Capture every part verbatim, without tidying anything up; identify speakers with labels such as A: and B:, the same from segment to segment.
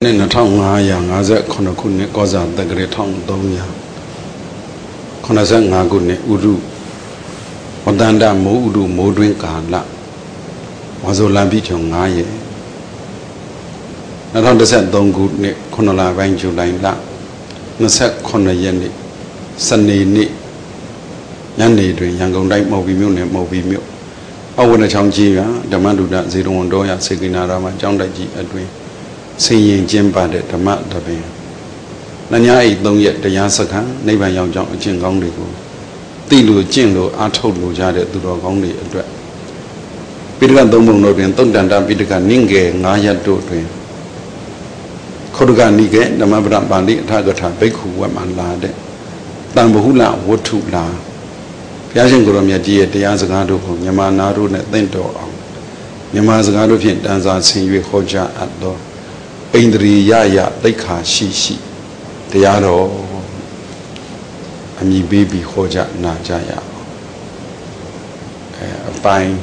A: နှစ်ထောင်ငါးရာငါးสิบခုနှစ်ခုနှစ်ကောဇာတက္ကရာတစ်ထောင်သုံးရာခုနှစ်สิบห้าခုနှစ်ဥရုဝတ္တန္တမိုးဥရုမိုးတွင်းကာလဝါဆိုလံပြည့်ချုံငါးရက်နှစ်ထောင်တစ်သုံးခုနှစ်ခုနှစ်လပိုင်းဇူလိုင်လနှစ်สิบခုနှစ်ရက်နေ့စနေနေ့ညနေတွင်ရန်ကုန်တိုင်းမော်ဘီမြို့နယ်မော်ဘီမြို့အဝနချောင်းကြီးကဓမ္မဒုဒဇေတဝန်တော်ရစေကိနာရာမှာကျောင်းတိုက်ကြီးအတွင်ဆင်ရင်ကျင်းပတဲ့ဓမ္မတပင်နှညာအိတ်သုံးရက်တရားစခန်းနိဗ္ဗာန်ရောက်ကြောင်းအကျင့်ကောင်းတွေကိုသိလို့ကျင့်လို့အားထုတ်လို့ကြတဲ့သူတော်ကောင်းတွေအတွက်ပိဋကသုံးပုံတို့တွင်သုတ်တန်တပိဋကနင့်ငယ်ငါးရက်တို့တွင်ခောဒကနိကေဓမ္မပဒပါဠိအထာကထာဘိက္ခုဝတ်မှလာတဲ့တန်ဘဟုလဝတ္ထုလာဘုရားရှင်ကိုယ်တော်မြတ်ကြီးရဲ့တရားစကားတို့ကိုမြန်မာနာတို့နဲ့သင့်တော်အောင်မြန်မာစကားတို့ဖြင့်တန်စာဆင်၍ဟောကြားအပ်သောဣန္ဒြေယယသိက္ခာရှိရှိတရားတော်အမိပေးပြီးဟောကြားနာကြရအောင်အဲအပိုင်း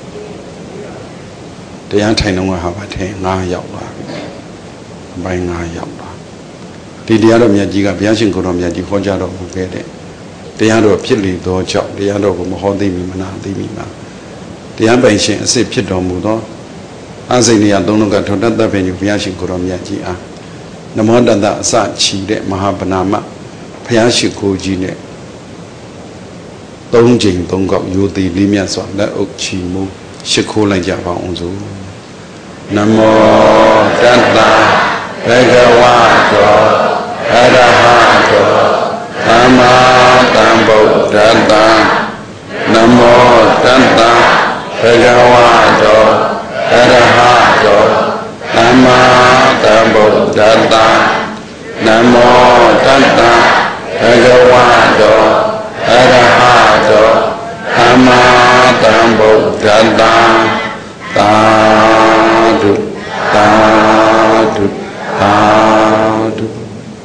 A: တရားထိုင်တော့ဟာပါထဲငါးရောက်လာပြီအပိုင်းငါးရောက်လာဒီတရားတော်မြတ်ကြီးကဘုရားရှင်ကိုယ်တော်မြတ်ကြီးဟောကြားတော်မူခဲ့တဲ့တရားတော်ဖြစ်လေသောကြောင့်တရားတော်ကိုမဟောသိမိမနာသိမိမှာတရားပိုင်ရှင်အစစ်ဖြစ်တော်မူသောအစိမ့်နေရသုံးလုံးကထောတ္တသဗ္ဗညုဘုရားရှင်ကိုယ်တော်မြတ်ကြီးအားနမောတတ္တအစချီတဲ့မဟာဗနာမဘုရားရှိခိုးကြီးနဲ့သုံးချိန်သုံးခေါက်ရိုသေလေးမြတ်စွာလက်အုပ်ချီမူရှိခိုးလိုက်ကြပါအောင်စို့နမောတတ္တဘဂဝတောအရဟတောသမ္မာသမ္ဗုဒ္ဓတ္တနမောတတ္တဘဂဝတောအရဟတောသမ္မာသမ္ဗုဒ္ဓတ္တနမောတတ္တဘဂဝတောအရဟတောသမ္မာသမ္ဗုဒ္ဓတ္တသာဓုသာဓုသာဓု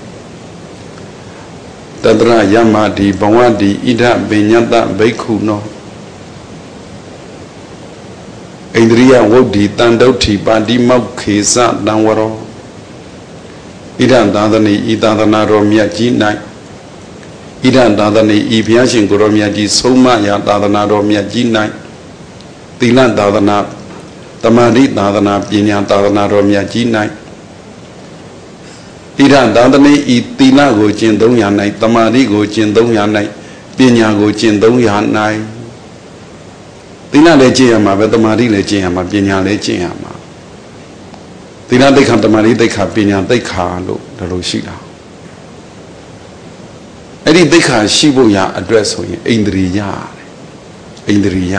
A: တတရယမတိဘဝတိဣဒပညတဘိက္ခုနောဣန္ဒြိယဝုဒ္ဓိတန်တုဋ္ဌိပါတိမောက္ခေသတံဝရောဣဒသာသနေဤသာသနာတော်မြတ်ကြီး၌ဣဒသာသနေဤဘုရားရှင်ကိုယ်တော်မြတ်ကြီးဆုံးမရာသာသနာတော်မြတ်ကြီး၌သီလသာသနာတမာတိသာသနာပညာသာသနာတော်မြတ်ကြီး၌ဣဒသာသနေဤသီလကိုကျင့်သုံးရာ၌တမာတိကိုကျင့်သုံးရာ၌ပညာကိုကျင့်သုံးရာ၌သီလလည်းကျင့်ရမှာပဲတမာတိလည်းကျင့်ရမှာပညာလည်းကျင့်ရမှာသီလသိက္ခာတမာတိသိက္ခာပညာသိက္ခာလို့ဒါလိုရှိတာအဲ့ဒီသိက္ခာရှိဖို့ရအတွက်ဆိုရင်ဣန္ဒြေယဣန္ဒြေယ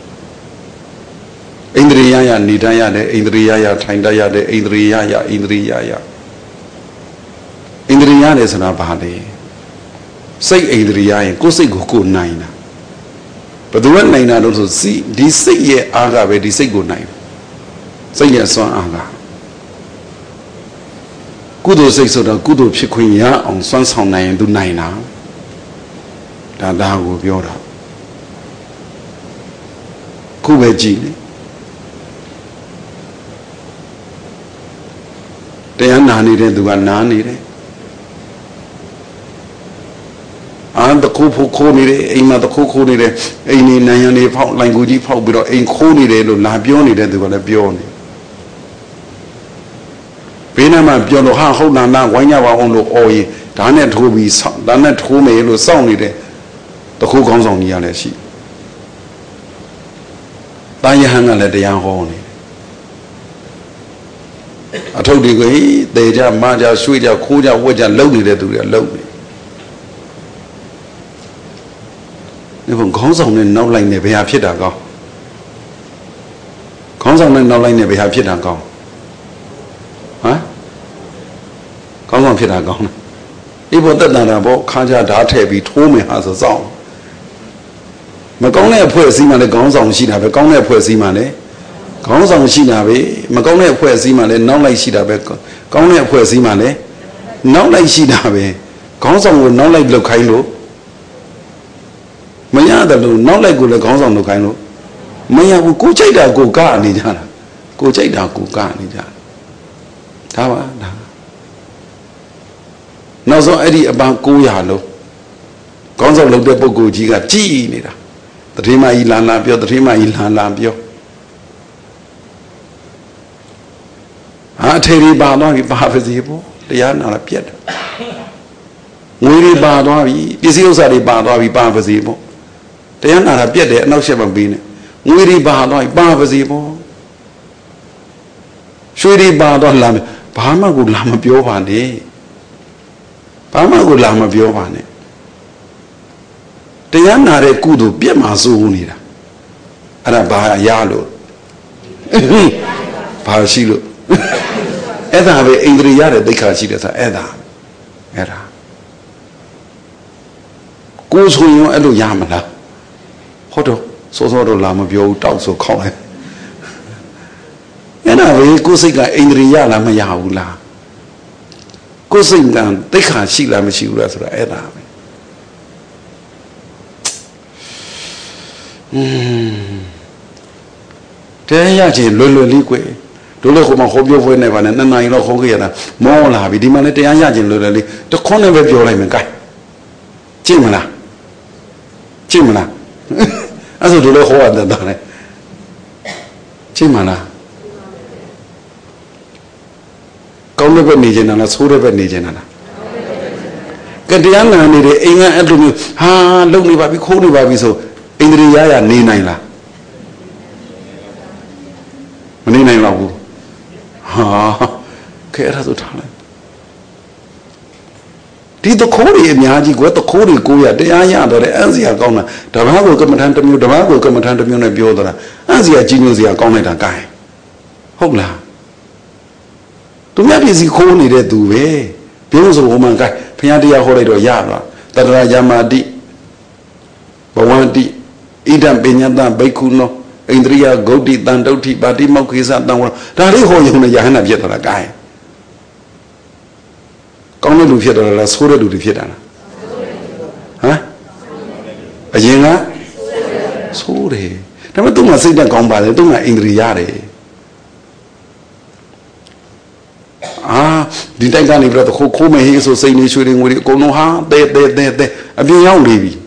A: ဣန္ဒြေယယနေတတ်ရတယ်ဣန္ဒြေယယထိုင်တတ်ရတယ်ဣန္ဒြေယယဣန္ဒြေယယဣန္ဒြေယလည်းဆိုတာဘာလဲစိတ်ဣန္ဒြေယရင်ကိုယ်စိတ်ကိုကိုယ်နိုင်တာဘယ်သူကနိုင်တာလို့ဆိုစီဒီစိတ်ရဲ့အားကပဲဒီစိတ်ကိုနိုင်စိတ်ရဲ့စွမ်းအားကကုသိုလ်စိတ်ဆိုတာကုသိုလ်ဖြစ်ခွင့်ရအောင်စွမ်းဆောင်နိုင်ရင်သူနိုင်တာဒါဒါကိုပြောတာခုပဲကြည့်လေတရားနာနေတဲ့သူကနားနေတယ်အာတခုဖို့ခိုးနေတယ်အိမ်မှာတခုခိုးနေတယ်အိမ်နေနန်းရံနေဖောက်လိုင်ကူကြီးဖောက်ပြီးတော့အိမ်ခိုးနေတယ်လို့လာပြောနေတဲ့သူကလည်းပြောနေဘေးနားမှာပြောလို့ဟာဟုတ်လားနာဝိုင်းကြပါအောင်လို့အော်ရင်ဓာတ်နဲ့ထိုးပြီးဆောက်ဓာတ်နဲ့ထိုးမယ်လို့စောင့်နေတဲ့တခုကောင်းဆောင်ကြီးရလည်းရှိတာယဟန်ကလည်းတရားဟောနေအထုပ်တွေကိုတေကြမကြရွှေ့ကြခိုးကြဝက်ကြလှုပ်နေတဲ့သူတွေကလှုပ်နေဒီဘုံခေါင်းဆောင်နဲ့နောက်လိုက်နေဘယ်ဟာဖြစ်တာကောင်းခေါင်းဆောင်နဲ့နောက်လိုက်နေဘယ်ဟာဖြစ်တာကောင်းဟမ်ခေါင်းဆောင်ဖြစ်တာကောင်းတယ်ဒီဘောတက်တန်တာဘောခါကြဓာတ်ထည့်ပြီးထိုးမယ်ဟာဆိုစောင့်မကောင်းတဲ့အဖွဲ့အစည်းမှလည်းခေါင်းဆောင်ရှိတာပဲကောင်းတဲ့အဖွဲ့အစည်းမှလည်းခေါင်းဆောင်ရှိတာပဲမကောင်းတဲ့အဖွဲ့အစည်းမှလည်းနောက်လိုက်ရှိတာပဲကောင်းတဲ့အဖွဲ့အစည်းမှလည်းနောက်လိုက်ရှိတာပဲခေါင်းဆောင်ကိုနောက်လိုက်လောက်ခိုင်းလို့မရတယ်လို့နောက်လိုက်ကိုလည်းခေါင်းဆောင်လုပ်ခိုင်းလို့မရဘူးကိုကြိုက်တာကိုကနေကြတာကိုကြိုက်တာကိုကနေကြတာဒါပါဒါနောက်ဆုံးအဲ့ဒီအပန်း၉ရာလုံးကောင်းဆောင်လုပ်တဲ့ပုဂ္ဂိုလ်ကြီးကကြည်နေတာတတိမကြီးလာလာပြောတတိမကြီးလာလာပြောဟာထေရီပါတော့ဒီပါပါစီပေါ့တရားနာလာပြက်တယ်ငွေတွေပါသွားပြီပစ္စည်းဥစ္စာတွေပါသွားပြီပါပါစီပေါ့တရားနာလာပြက်တယ်အနောက်ရှက်မပေးနဲ့ငွေတွေပါသွားပြီပါပါစီပေါ့ရွှေတွေပါသွားလာဘာမှကိုလာမပြောပါနဲ့ဘာမှကိုလာမပြောပါနဲ့တရားနာတဲ့ကုသိုလ်ပြက်မှာစိုးနေတာအဲ့ဒါဘာရလို့ဘာရှိလို့အဲ့ဒါပဲဣန္ဒြေရတဲ့ဒိဋ္ဌာရှိတယ်ဆိုအဲ့ဒါအဲ့ဒါကိုယ်ဆိုရင်အဲ့လိုရမလားဟုတ်တော့စောစောတော့လာမပြောဘူးတောက်ဆိုခေါက်လိုက်အဲ့ဒါပဲကိုယ်စိတ်ကဣန္ဒြေရလားမရဘူးလားကိုယ်စိတ်ကဒိဋ္ဌာရှိလားမရှိဘူးလားဆိုတာအဲ့ဒါပဲอืมတရားရခြင်းလွယ်လွယ်လေးကွယ်တို့လည်းဟိုမှာဟောပြောပွဲနေပါနဲ့နှစ်နာရီလောက်ဟောခဲ့ရတာမောလာပြီဒီမှာလည်းတရားရခြင်းလွယ်လွယ်လေးတခွန်းနဲ့ပဲပြောလိုက်မယ် gain ကြည့်မလားကြည့်မလားအဲ့ဆိုတို့လည်းဟောရတယ်တာလေကြည့်မလားကောင်းတဲ့ဘက်နေခြင်းလားဆိုးတဲ့ဘက်နေခြင်းလားကတရားနာနေတယ်အိမ်ကအဲ့လိုမျိုးဟာလုံနေပါပြီခိုးနေပါပြီဆိုဣန္ဒြေရရနေနိုင်လားမနေနိုင်တော့ဘူးဟာခဲအဲ့ဒါဆိုထားလိုက်ဒီတခိုးတွေအများကြီးကွယ်တခိုးတွေကိုရတရားရတော့တယ်အန်စီယာကောင်းတာဓမ္မကိုကမ္မထန်တစ်မျိုးဓမ္မကိုကမ္မထန်တစ်မျိုးနဲ့ပြောတော့တာအန်စီယာကြီးညိုစရာကောင်းလိုက်တာကိုင်းဟုတ်လားသူများပြည်စီခိုးနေတဲ့သူပဲပြောလို့ဆိုဟိုမှာကိုင်းဘုရားတရားဟောလိုက်တော့ရတော့တတရာယမတိဘဝန္တိဣဒံပညာတဘိက္ခုနောဣန္ဒြိယဂௌတိတန်တုဋ္ဌိပါတိမောက္ခိသတံဝရဒါလေးဟောရုံနဲ့ယဟန္တာဖြစ်သွားတာကိုင်းကောင်းတဲ့လူဖြစ်တော့လားဆိုးတဲ့လူတွေဖြစ်တာလားဟမ်အရင်ကဆိုးတယ်ဒါပေမဲ့သူကစိတ်နဲ့ကောင်းပါလေသူကဣန္ဒြိယရတယ်အာဒီတိုက်ကနေပြီးတော့ခိုးခိုးမဟေးဆိုစိတ်နေရွှေတွေငွေတွေအကုန်လုံးဟာတဲတဲတဲတဲအပြင်ရောက်နေပြီ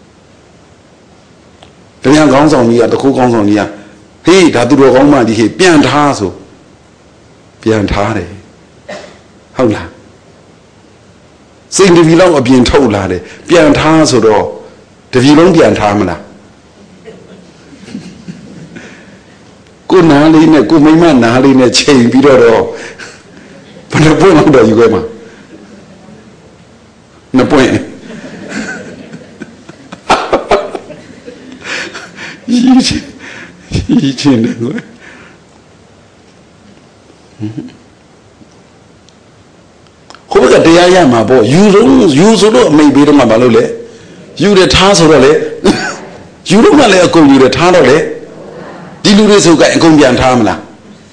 A: တရားကောင်းဆောင်ကြီးကတခုကောင်းဆောင်ကြီးကဟေးဒါသူတော်ကောင်းမှကြီးဟေးပြန်ထားဆိုပြန်ထားတယ်ဟုတ်လားစိတ်တပြီလောက်အပြင်ထုတ်လာတယ်ပြန်ထားဆိုတော့တပြီလုံးပြန်ထားမလားကိုနားလေးနဲ့ကိုမိမနားလေးနဲ့ချိန်ပြီးတော့တော့ဘယ်နှပွင့်လောက်တော့ယူခဲ့မှာနှစ်ပွင့်ยี่ချင်းยี่ချင်းတယ်ကွယ်ဟိုကတရားရမှာပေါ့ယူဆုံးယူဆိုတော့အမိတ်ပေးတော့မှမလုပ်လေယူတယ်ထားဆိုတော့လေယူတော့မှလည်းအကုန်ယူတယ်ထားတော့လေဒီလူတွေဆိုကအကုန်ပြန်ထားမလား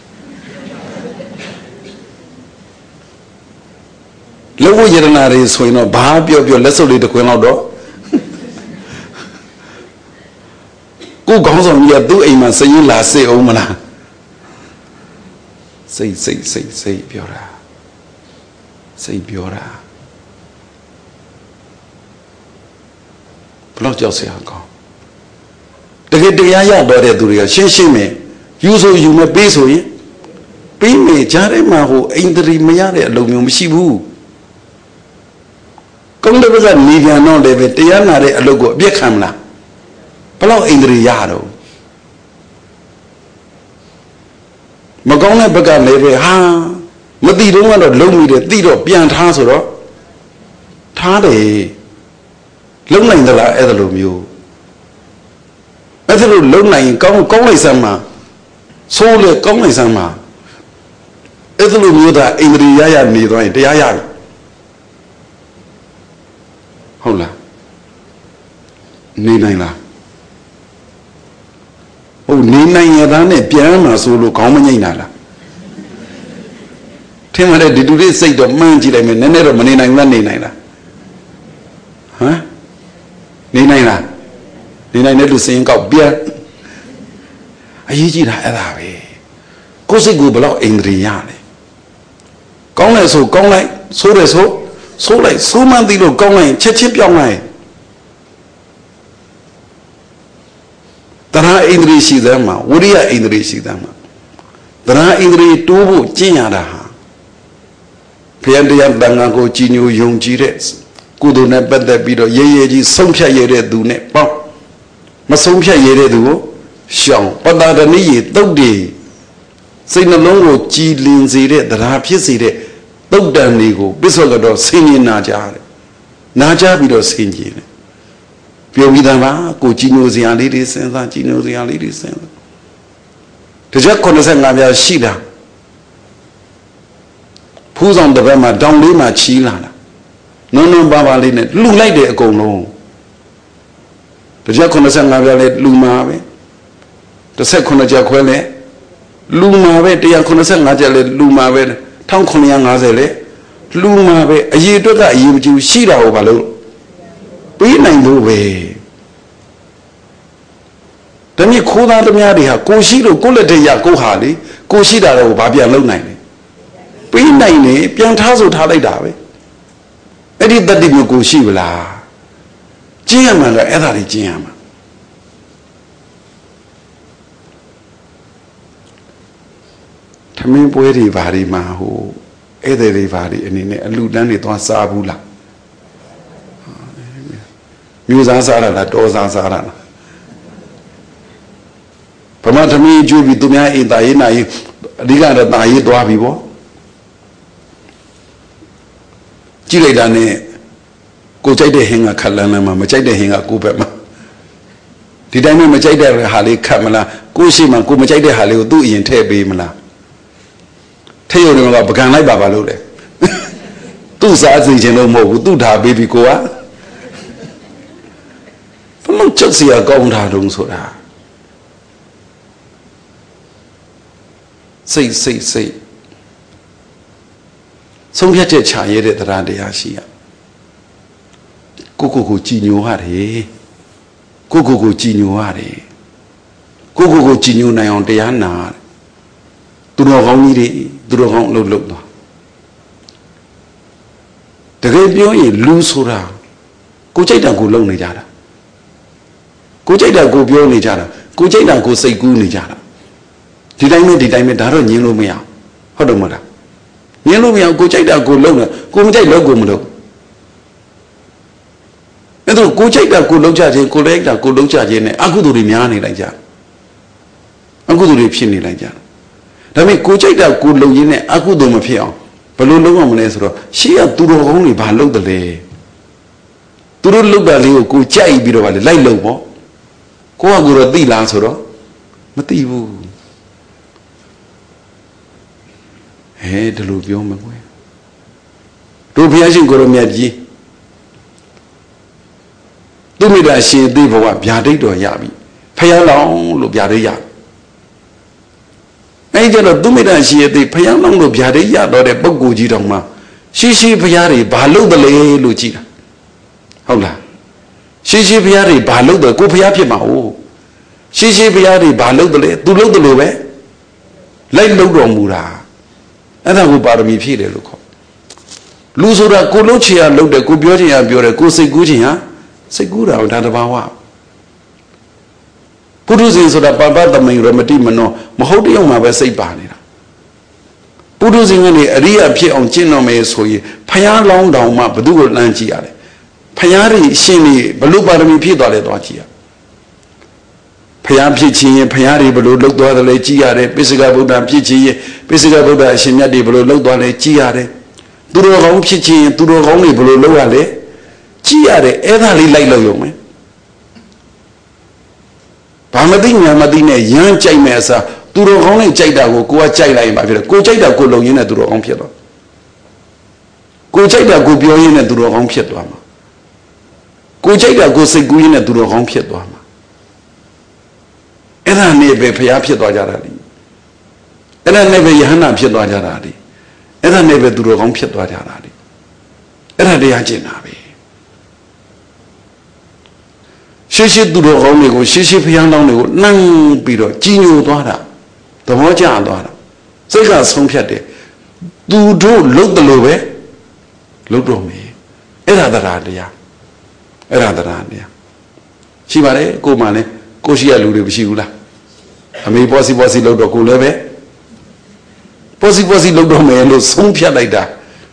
A: လောကယရနာတွေဆိုရင်တော့ဘာပြောပြောလက်စုပ်လေးတစ်ခွင်းလောက်တော့ကိုကောင်းဆောင်ကြီးကသူ့အိမ်မှာစရင်လာစိတ်အောင်မလားစိတ်စိတ်စိတ်စိတ်ပြောတာစိတ်ပြောတာဘလောက်ကြောက်စရာကောင်းတကယ်တရားရတော့တဲ့သူတွေကရှင်းရှင်းပဲယူဆိုယူမပေးဆိုရင်ပေးမေကြားထဲမှာဟိုအိန္ဒြေမရတဲ့အလုံးမျိုးမရှိဘူးကောင်းတဲ့ဘက်ကနေပြန်တော့လည်းပဲတရားနာတဲ့အလုပ်ကိုအပြစ်ခံမလားဘလောက်ဣန္ဒြေရတော့မကောင်းတဲ့ဘက်ကလည်းပဲဟာမသိတော့ကတော့လုံးမိတယ်သိတော့ပြန်ထားဆိုတော့ထားတယ်လုံးနိုင်သလားအဲ့ဒါလိုမျိုးအဲ့ဒါလိုလုံးနိုင်ကောင်းကောင်းလိုက်စမ်းမှာဆိုးလေကောင်းလိုက်စမ်းမှာအဲ့ဒါလိုမျိုးသာဣန္ဒြေရရနေသွားရင်တရားရပြီဟုတ်လားနေနိုင်လားဟုတ်နေနိုင်ရတာနဲ့ပြန်မှာဆိုလို့ခေါင်းမငိမ့်တာလားထင်ပါတယ်ဒီတူလေးစိတ်တော့မှန်းကြည့်လိုက်မယ်နည်းနည်းတော့မနေနိုင်ဘူးလားနေနိုင်လားဟမ်နေနိုင်လားနေနိုင်တဲ့လူစရင်ကောက်ပြန်အရေးကြီးတာအဲ့ဒါပဲကိုယ်စိတ်ကိုဘယ်လောက်ဣန္ဒြေရလဲကောင်းလဲဆိုကောင်းလိုက်ဆိုးတယ်ဆိုဆိုးလိုက်ဆိုးမှန်းသိလို့ကောင်းလိုက်ချက်ချင်းပြောင်းလိုက်တရားဣန္ဒြေရှိသမ်းမှာဝိရိယဣန္ဒြေရှိသမ်းမှာတရားဣန္ဒြေတိုးဖို့ကျင့်ရတာဟာဘုရားတရားတန်ခါကိုကြည်ညိုယုံကြည်တဲ့ကုသိုလ်နဲ့ပတ်သက်ပြီးတော့ရဲရဲကြီးဆုံးဖြတ်ရတဲ့သူနဲ့ပေါ့မဆုံးဖြတ်ရတဲ့သူကိုရှောင်ပတ္တရဏိယေတုတ်တေစိတ်နှလုံးကိုကြည်လင်စေတဲ့တရားဖြစ်စေတဲ့တုတ်တန်တွေကိုပစ္စောကတော့ဆင်ញင်နာကြတယ်နာကြပြီးတော့ဆင်ញင်တယ်ပြောပြီးသားပါကိုကြည်ညိုစရာလေးတွေစဉ်းစားကြည်ညိုစရာလေးတွေစဉ်းစားတကြက်85ပြားရှိတာဖူးဆောင်တစ်ပတ်မှာတောင်လေးမှာချီးလာတာနုံနုံပါပါလေးနဲ့လှူလိုက်တယ်အကုန်လုံးတကြက်85ပြားလေးလှူမှာပဲ18ချက်ခွဲလဲလူမှာပဲ185ချက်လဲလူမှာပဲ1950လဲလူမှာပဲအရေးအတွက်ကအရေးမကြီးဘူးရှိတာကိုဘာလို့ပေးနိုင်လို့ပဲတမီးခိုးသားသမားတွေဟာကိုရှိလို့ကိုလက်ထက်ရကိုဟာလေကိုရှိတာတော့ဘာပြန်လုပ်နိုင်လဲပေးနိုင်နေပြန်ထားဆိုထားလိုက်တာပဲအဲ့ဒီတတိမျိုးကိုရှိဗလားကျင့်ရမှာတော့အဲ့ဒါတွေကျင့်ရမှာသမင်းပွဲတွေဘာတွေမှာဟိုဧည့်သည်တွေဘာတွေအနေနဲ့အလူတန်းတွေသွားစားဘူးလားမျိုးစားစားတာလားတော်စားစားတာလားဗမာသမီးကျူပြီးသူများအိမ်တာရေးနာရေးအဓိကတော့တာရေးသွားပြီပေါ့ကြည့်လိုက်တာနဲ့ကိုကြိုက်တဲ့ဟင်းကခက်လန်းလန်းမှာမကြိုက်တဲ့ဟင်းကကိုဘက်မှာဒီတိုင်းမျိုးမကြိုက်တဲ့ဟာလေးခတ်မလားကိုရှိမှကိုမကြိုက်တဲ့ဟာလေးကိုသူ့အရင်ထည့်ပေးမလားထည့်ရုံကပကံလိုက်ပါပါလို့လေသူ့စားစီခြင်းလို့မဟုတ်ဘူးသူ့ထားပေးပြီးကိုကဘလို့ချက်စီရကောင်းတာတုံးဆိုတာစိတ်စိတ်စိတ်ဆုံးဖြတ်ချက်ချရတဲ့တရားတရားရှိရကိုကိုကိုကြည်ညိုရတယ်ကိုကိုကိုကြည်ညိုရတယ်ကိုကိုကိုကြည်ညိုနိုင်အောင်တရားနာသူတော်ကောင်းကြီးတွေသူတော်ကောင်းလှုပ်လှုပ်သွားတကယ်ပြောရင်လူဆိုတာကိုကြိုက်တာကိုလုံနေကြတာကိုကြိုက်တာကိုပြောနေကြတာကိုကြိုက်တာကိုစိတ်ကူးနေကြတာဒီတိုင်းပဲဒီတိုင်းပဲဒါတော့ညင်းလို့မရဟုတ်တယ်မဟုတ်လားညင်းလို့မရကိုကြိုက်တာကိုလုံနေကိုမကြိုက်လို့ကိုမလုံအဲ့တော့ကိုကြိုက်တာကိုလုံကြခြင်းကိုလိုက်တာကိုလုံကြခြင်းနဲ့အကုသိုလ်တွေများနေလိုက်ကြအကုသိုလ်တွေဖြစ်နေလိုက်ကြဒါပေမဲ့ကိုကြိုက်တာကိုလုံရင်းနဲ့အကုသိုလ်မဖြစ်အောင်ဘယ်လိုလုပ်အောင်မလဲဆိုတော့ရှေ့ကသူတော်ကောင်းတွေဘာလုပ်တယ်လဲသူတို့လုပ်တာလေးကိုကိုကြိုက်ပြီးတော့ဗာလေလိုက်လုပ်ပေါ့ကိုကကိုတော့သိလားဆိုတော့မသိဘူးဟဲ့ဒီလိုပြောမှာကွယ်တို့ဘုရားရှင်ကိုရမြတ်ကြီးသူမိတာရှင်သိဘဝဗျာဒိတ်တော်ရပြီဖယားလောင်းလို့ဗျာဒိတ်ရအဲ့ကြတော့သူမိတာရှင်သိဖယားလောင်းလို့ဗျာဒိတ်ရတော့တဲ့ပုဂ္ဂိုလ်ကြီးတော်မှာရှိရှိဘုရားတွေဘာလုပ်တယ်လဲလို့ကြည်တာဟုတ်လားရှိရှိဘုရားတွေဘာလုပ်တယ်ကိုဘုရားဖြစ်မှာ哦ရှိရှိဘုရားတွေဘာလုပ်တယ်လဲသူလုပ်တယ်လို့ပဲလိုက်လုပ်တော်မူတာအဲ့ဒါကိုပါရမီဖြည့်တယ်လို့ခေါ်လူဆိုတာကိုလုံးချင်ရလုပ်တယ်ကိုပြောချင်ရပြောတယ်ကိုစိတ်ကူးချင်ရစိတ်ကူးတာဒါတဘာဝပုထုဇဉ်ဆိုတာပပသမိန်ရမတိမနောမဟုတ်တယောက်မှာပဲစိတ်ပါနေတာပုထုဇဉ်ကနေအရိယာဖြစ်အောင်ကျင့်တော်မယ်ဆိုရင်ဖယားလောင်းတောင်မှဘသူ့ကိုလမ်းကြည့်ရတယ်ဖယားတွေရှင်နေဘလို့ပါရမီဖြည့်သွားလဲသွားကြည့်ရဖယားဖြစ်ခြင်းရင်ဖယားတွေဘလို့လှုပ်သွားတယ်လဲကြည့်ရတယ်ပိစိကဗုဒ္ဓဖြစ်ခြင်းရင်ပိစိကဗုဒ္ဓအရှင်မြတ်တွေဘလို့လှုပ်သွားလဲကြည့်ရတယ်သူတော်ကောင်းဖြစ်ခြင်းရင်သူတော်ကောင်းတွေဘလို့လှုပ်ရလဲကြည့်ရတယ်အဲ့ဒါလေးလိုက်လို့ရုံပဲဘာမသိညာမသိနဲ့ရမ်းကြိုက်မယ်အစားသူတော်ကောင်းနဲ့ကြိုက်တာကိုကိုကကြိုက်လိုက်ရင်ဘာဖြစ်လဲကိုကြိုက်တာကိုလုံရင်းနဲ့သူတော်ကောင်းဖြစ်သွားကိုကြိုက်တာကိုပြောရင်းနဲ့သူတော်ကောင်းဖြစ်သွားမှာကိုကြိုက်တာကိုစိတ်ကူးရင်းနဲ့သူတော်ကောင်းဖြစ်သွားမှာအဲ့ဒါနဲ့ပဲဖျားဖြစ်သွားကြတာလေအဲ့ဒါနဲ့ပဲယဟန္တာဖြစ်သွားကြတာလေအဲ့ဒါနဲ့ပဲသူတော်ကောင်းဖြစ်သွားကြတာလေအဲ့ဒါတရားကျင့်တာပဲရှေ့ရှေ့သူတော်ကောင်းတွေကိုရှေ့ရှေ့ဖျားလောင်းတွေကိုနှံ့ပြီးတော့ကြီးညိုသွားတာသဘောကျသွားတာစိတ်ကဆုံးဖြတ်တယ်သူတို့လှုပ်တယ်လို့ပဲလုတ်တော့မယ်အဲ့ဒါတရားတရားအဲ့ဒါတရားတရားရှိပါတယ်ကိုမှလည်းကိုရှိရလူတွေမရှိဘူးလားအမေပေါ်စီပေါ်စီလုတ်တော့ကိုလည်းပဲပေါ်စီပေါ်စီလုတ်တော့မယ်လို့ဆုံးဖြတ်လိုက်တာ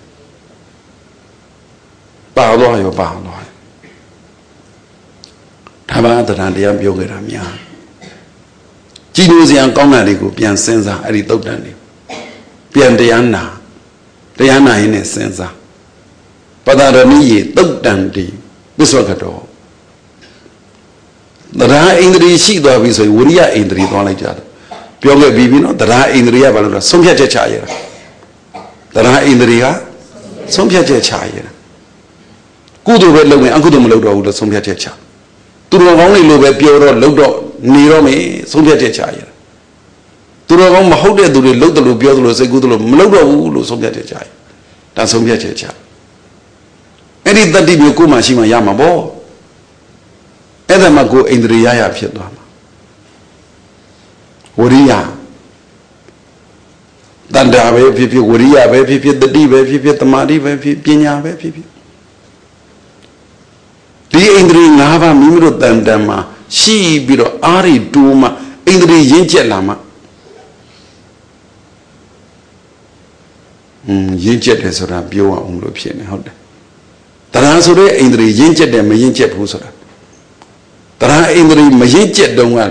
A: ပါတော့ရောပါတော့ဒါပါတရားတရားပြောခဲ့တာများကြည်လို့စရာကောင်းတာတွေကိုပြန်စဉ်းစားအဲ့ဒီသုတ်တန်တွေပြန်တရားနာတရားနာရင်နဲ့စဉ်းစားပတ္တရဏိယေသုတ်တန်တိပစ္စုကတောတရားဣန္ဒြေရှိသွားပြီဆိုရင်ဝိရိယဣန္ဒြေသွားလိုက်ကြတယ်ပြောခဲ့ပြီးပြီနော်တရားဣန္ဒြေကဘာလို့လဲဆုံးဖြတ်ချက်ချရတာတရားဣန္ဒြေကဆုံးဖြတ်ချက်ချရတာကုသိုလ်ပဲလုပ်မယ်အကုသိုလ်မလုပ်တော့ဘူးလို့ဆုံးဖြတ်ချက်ချသူတော်ကောင်းတွေလိုပဲပြောတော့လုပ်တော့နေတော့မယ်ဆုံးဖြတ်ချက်ချရတာသူတော်ကောင်းမဟုတ်တဲ့သူတွေလုပ်တယ်လို့ပြောတယ်လို့စိတ်ကူးတယ်လို့မလုပ်တော့ဘူးလို့ဆုံးဖြတ်ချက်ချရဒါဆုံးဖြတ်ချက်ချအဲ့ဒီတတ္တိမျိုးကိုမှရှိမှရမှာပေါ့အဲ့ဒါမှကိုဣန္ဒြေရရဖြစ်သွားမှာဝရိယတန်တာပဲဖြစ်ဖြစ်ဝရိယပဲဖြစ်ဖြစ်တတိပဲဖြစ်ဖြစ်တမာတိပဲဖြစ်ပညာပဲဖြစ်ဖြစ်ဒီဣန္ဒြေ၅ပါးမိမိတို့တန်တန်မှာရှိပြီးတော့အာရိတူမှာဣန္ဒြေရင့်ကျက်လာမှာอืมရင့်ကျက်တယ်ဆိုတာပြောအောင်လို့ဖြစ်နေဟုတ်တယ်တရားဆိုတဲ့ဣန္ဒြေရင့်ကျက်တယ်မရင့်ကျက်ဘူးဆိုတာတရားဣန္ဒြေမရင့်ကျက်တုန်းက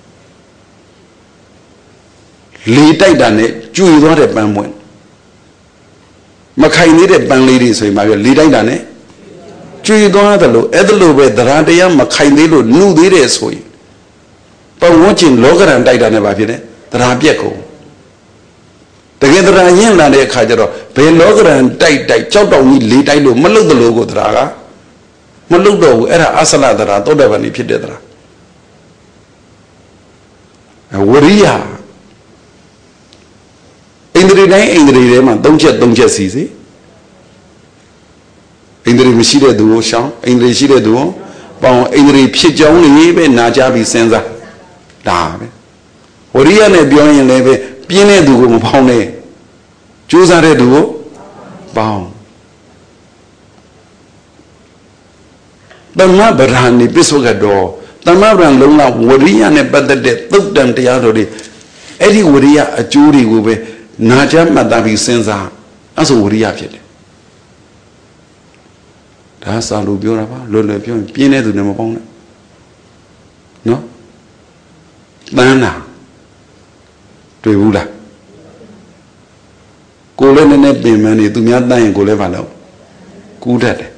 A: လေတိုက်တာနဲ့ကျွေသွားတဲ့ပန်းပွင့်မခိုင်သေးတဲ့ပန်းလေးတွေဆိုရင်မပြောလေတိုက်တာနဲ့ကျွေသွားတယ်လို့အဲ့ဒါလိုပဲတရားတရားမခိုင်သေးလို့နှုတ်သေးတယ်ဆိုရင်ပဝန်းကျင်လောကရန်တိုက်တာနဲ့ဘာဖြစ်လဲတရားပြက်ကုန်တကယ်တရားရင့်လာတဲ့အခါကျတော့ဘယ်လောကရန်တိုက်တိုက်ကြောက်တောင်ကြီးလေတိုက်လို့မလုတ်တယ်လို့ကိုတရားကမလုတ်တော့ဘူးအဲ့ဒါအဆလတရားသောတပန်ကြီးဖြစ်တဲ့တရားဝရိယဣန္ဒြေတိုင်းဣန္ဒြေထဲမှာသုံးချက်သုံးချက်စီစီဣန္ဒြေမရှိတဲ့သူကိုရှောင်ဣန္ဒြေရှိတဲ့သူကိုပေါင်းဣန္ဒြေဖြစ်ကြောင်းလေးပဲနာကြပြီးစဉ်းစားဒါပဲဝရိယနဲ့ပြောရင်လည်းပဲပြင်းတဲ့သူကိုမပေါင်းနဲ့ကြိုးစားတဲ့သူကိုပေါင်းတမ္မဗရဏိပစ္စုကတောတမ္မဗရဏလုံးကဝရိယနဲ့ပတ်သက်တဲ့သုတ်တန်တရားတော်တွေအဲ့ဒီဝရိယအကျိုးတွေကိုပဲနာကြမှတ်သားပြီးစဉ်းစားအဲ့ဆိုဝရိယဖြစ်တယ်ဒါစာလို့ပြောတာပါလွယ်လွယ်ပြောရင်ပြင်းတဲ့သူနဲ့မပေါင်းနဲ့နော်တန်းတာတွေ့ဘူးလားကိုလည်းနည်းနည်းပြင်မှန်းနေသူများတန်းရင်ကိုလည်းပါတော့ကူးတတ်တယ်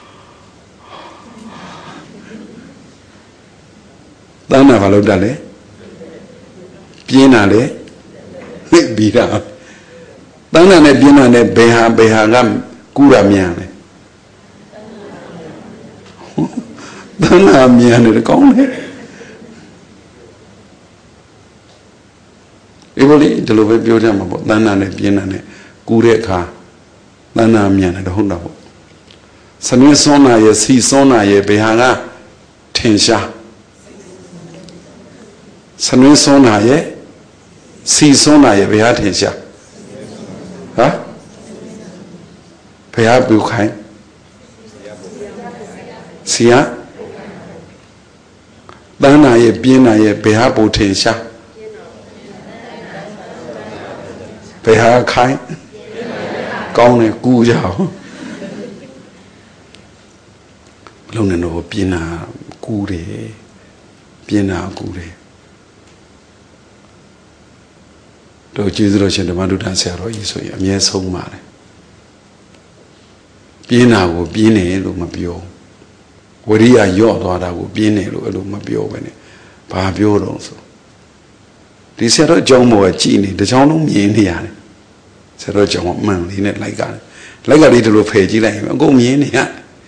A: တန်းတာဘာလို့တတ်လဲပြင်းတာလေသိပြီးတာတန်းတာနဲ့ပြင်းတာနဲ့ဘယ်ဟာဘယ်ဟာကကူးတာမြန်လဲတန်းတာမြန်တယ်ကောင်းတယ်ဒီလိုလေဒီလိုပဲပြောကြမှာပေါ့တန်းတာနဲ့ပြင်းတာနဲ့ကူးတဲ့အခါတန်းတာမြန်တယ်ဟုတ်တာပေါ့စနစ်စွန်းနာရဲ့စီစွန်းနာရဲ့ဘယ်ဟာကထင်ရှားစနစ်စွန်းနာရဲ့စီစွန်းနာရဲ့ဘယ်ဟာထင်ရှားဟမ်ဘယ်ဟာပူခိုင်းစီယာတန်းနာရဲ့ပြင်းနာရဲ့ဘယ်ဟာပူထင်ရှားဘယ်ဟာခိုင်းကောင်းတယ်ကူကြအောင်ဘလုံးနဲ့တော့ပြင်းနာကူတယ်ပြင်းနာကူတယ်တို့ကျေးဇူးတော်ရှင်ဓမ္မဒုဒ္ဒဆရာတော်ကြီးဆိုရင်အမြဲဆုံးပါတယ်ပြင်းနာကိုပြင်းတယ်လို့မပြောဝရိယညော့သွားတာကိုပြင်းတယ်လို့အဲ့လိုမပြောပဲနဲ့ဘာပြောတော့ဆိုဒီဆရာတော်အကြောင်းပေါ်ကကြည်နေတကြောင်လုံးမြင်နေရတယ်ဆရာတော်ကြောင့်မှန်လေးနဲ့လိုက်ကတယ်လိုက်ကလေးဒီလိုဖယ်ကြည့်လိုက်ရင်အကုန်မြင်နေရ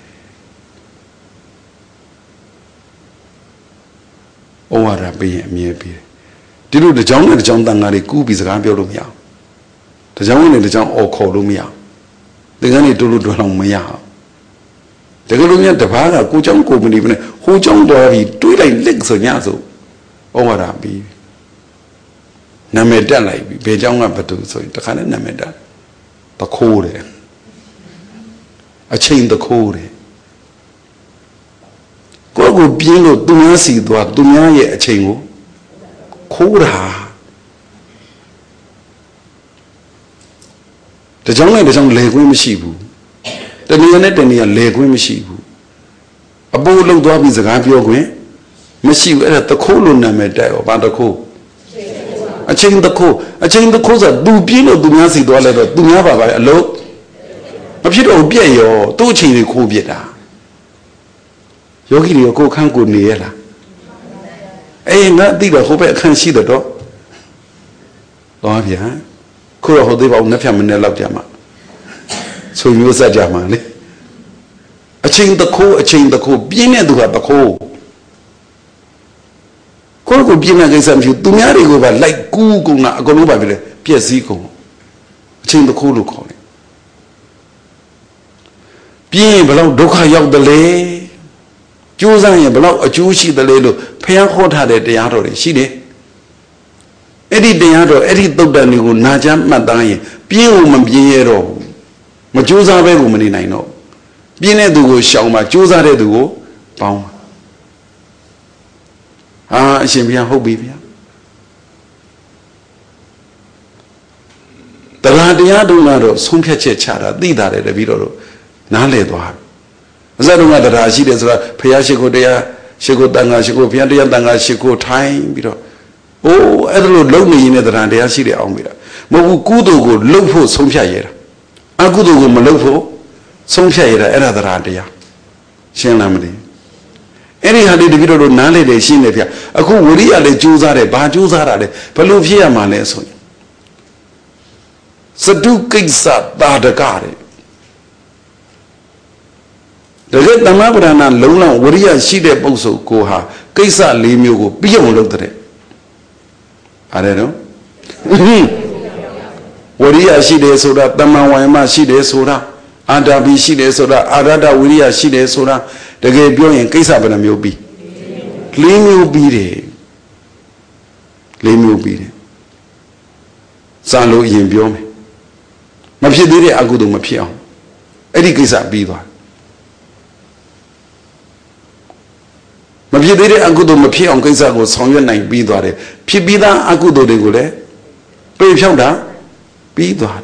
A: ဩဝါဒပေးရင်အမြဲပေးတယ်ဒီလိုတကြောင်နဲ့တကြောင်တန်ဃာတွေကူးပြီးစကားပြောလို့မရဘူးတကြောင်နဲ့တကြောင်အော်ခေါ်လို့မရဘူးသင်္ကန်းတွေတို့လို့တွဲလို့မရဘူးတကယ်လို့များတပားကကိုเจ้าကိုမနေဘူးနဲ့ဟိုเจ้าတော်ပြီးတွေးလိုက်လက်ဆိုညဆိုဩဝါဒပြီးနာမည်တက်လိုက်ပြီဘယ်เจ้าကဘသူဆိုရင်တခါနဲ့နာမည်တက်တခိုးတယ် a chain the code. Go being no Dumasi, Dumaya, a chain. Cora. The jungle is on Legwim Shibu. The Leonet and the Legwim Shibu. A bowl of dog is a Gabio Gwen. Messi at the colon made about the co. A chain the co. A chain the cosa do Pino Dumasi dollar, Dumava by a low. A few of beer, two chain the co bieta. Yogi, your co can't go near. Eh, not dig a hope I can't see the door. Lord, yeah. Could hold the one of Yamana Jama. So you was a Jamani. A chain the co, a chain the co, being a do have the co. Could be against some you do not go like Google, not go over P S C co. Chain the co call it. Being below Doka Yok the lay. Joseph below a Jewish the lay, pay a hot had the artery, she did. Eddie Deado, Eddie Dodani, Najam Madai, Pio Mambiero, Majusa woman I know. Biene do show my Jusa de do, Pound. Ah, she be a hobby. The Radiado Nado, Sunkache Chara, did that at the video. Nale do her. Zaduma the Rashi, Payashiko dea, Shiko Danga, Shiko Piandia Danga, Shiko time, video. Oh, I don't know me in the Randia City Almira. Mogu Kudo go low for some shire. I could go Malofo, some shire, another Randia. Shanamadi. Any had the video of Nale de Shinevia. A good Wuria de Juzare, Bajuzare, Paluvia Maleso. Sadu Kisa, Bada Gare. The red Namabrana, Lona, Wuria, Shide Boso, Goha, Kisa, Limugo, beyond looked at it. I don't know. Wuria she de soda, Damawa she de soda, Adabi she de soda, Arada Wuria she de soda, the gay boy and Kisa Banamiobi. Claim you be there. Claim you be there. Salo yin biome. Mapia did a good mapia. Eddie Kisa Biva. Mapia did a good mapia on Kisa was Song Nine Bidare. Pibida Agudo de Gule, Payshanda, Bidare.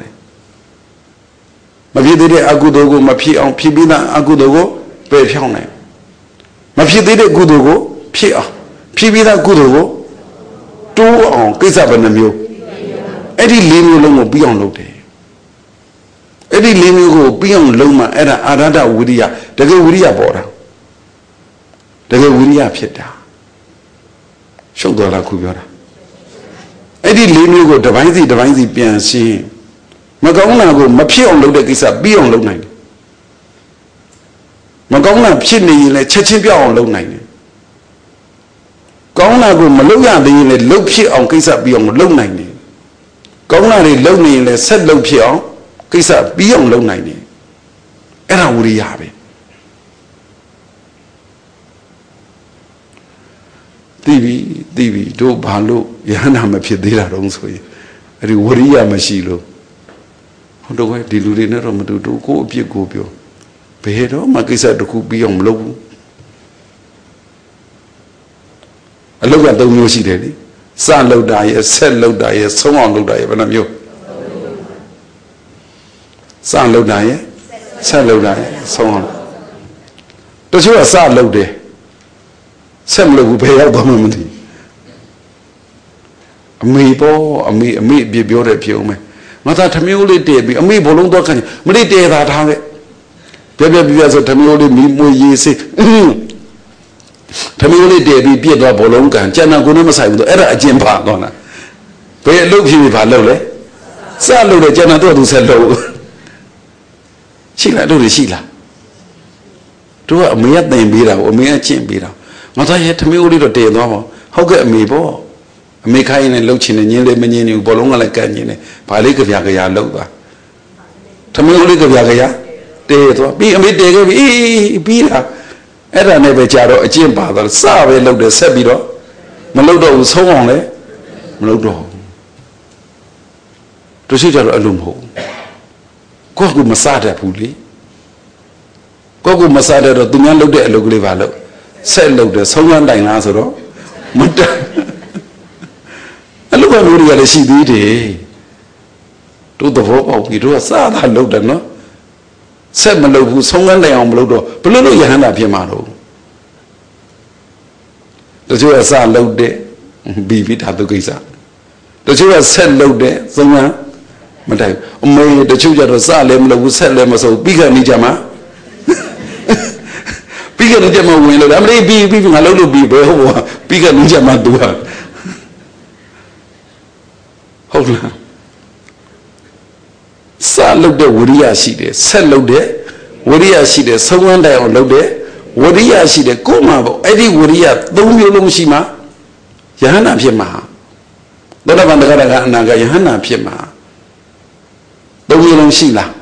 A: Mapia Agudogo, Mapi on Pibida Agudogo, Payshane. Mapia Gudogo, Pia, Pibida Gudogo, two on Kisabanamio. Eddie Lino will be on Lote. Eddie Lino will be on Loma, and Arada Wudia, the Wudia border. The Wudia Pieta. Show the La Cubera. Eddie Lino go divine the divine the Piancy. Magona go Mapia on Loda Gisa, be on low nine. Magona Pini in a Chechipia on low nine. Gona go Maloya in a low pit on Gisa be on low nine. Gona lonely in a set low pit, Gisa be on low nine. Era Uriabe. Divi, Divi, do Balo, Yana Mapidilla Ronsway, a Wuria Machilo. How do I delude in a room to go be a gobio? Pedo, Makisa to cook beyond low. I look at the music daddy. San low die, said low die, so on low die, when I'm you. San low die, said low die, so on. Does you a sad low day? Some low pay out the moment. A me bo, a me, a me be beautiful me. Mata Tamuli did, a me bolong docan, Mali day that have it. Baby as a Tamuli me more ye say. Tamuli did be a bolonga, Jana Gunamasai, the era Jim Pardona. Pay look you if I love. Salu the Jana to say low. Sheila do the Sheila. To a mere name beat out, or mere chin beat out. Mata had to me only the day no. How get me bo? Make high and looking and nearly many bolonga like canyon, Palik of Yagaya Loga. Tamuli of Yagaya, they be a midday, be a Era never jaro a gym father, Save looked at Sebido. Malodo was so on it. Malodo. To see her alum home. Go to Masada Puli. ကိုကူမစားတဲ့တော့သူများလုပ်တဲ့အလုပ်ကလေးပါလို့ဆက်လုပ်တယ်ဆုံးမတိုင်လားဆိုတော့မတိုင်အလုပ်ကမျိုးတွေကလည်းရှိသေးတယ်တို့သဘောပေါက်ပြီတို့ကစားတာလုပ်တယ်နော်ဆက်မလုပ်ဘူးဆုံးမတိုင်အောင်မလုပ်တော့ဘယ်လိုလုပ်ရဟန္တာဖြစ်မှာတော့တချို့ကစားလုပ်တဲ့ဘီဘီဓာတုကိစ္စတချို့ကဆက်လုပ်တဲ့ဆုံးမမတိုင်အမေတချို့ကျတော့စားလည်းမလုပ်ဘူးဆက်လည်းမစုပ်ပြီးခါနေကြမှာပြီးကနေကြမှာဝင်လို့အမလေးပြီးပြီးငါလုပ်လို့ပြီးပဲဟုတ်ပါပြီးကနေကြမှာသူဟာဟုတ်လားစလုပ်တဲ့ဝရိယရှိတယ်ဆက်လုပ်တဲ့ဝရိယရှိတယ်ဆုံးဝန်းတိုင်အောင်လုပ်တဲ့ဝရိယရှိတယ်ကိုယ်မှာပေါ့အဲ့ဒီဝရိယသုံးမျိုးလုံးရှိမှယဟန္တာဖြစ်မှာသောတာပန်တဂရကအနာကယဟန္တာဖြစ်မှာသုံးမျိုးလုံးရှိလား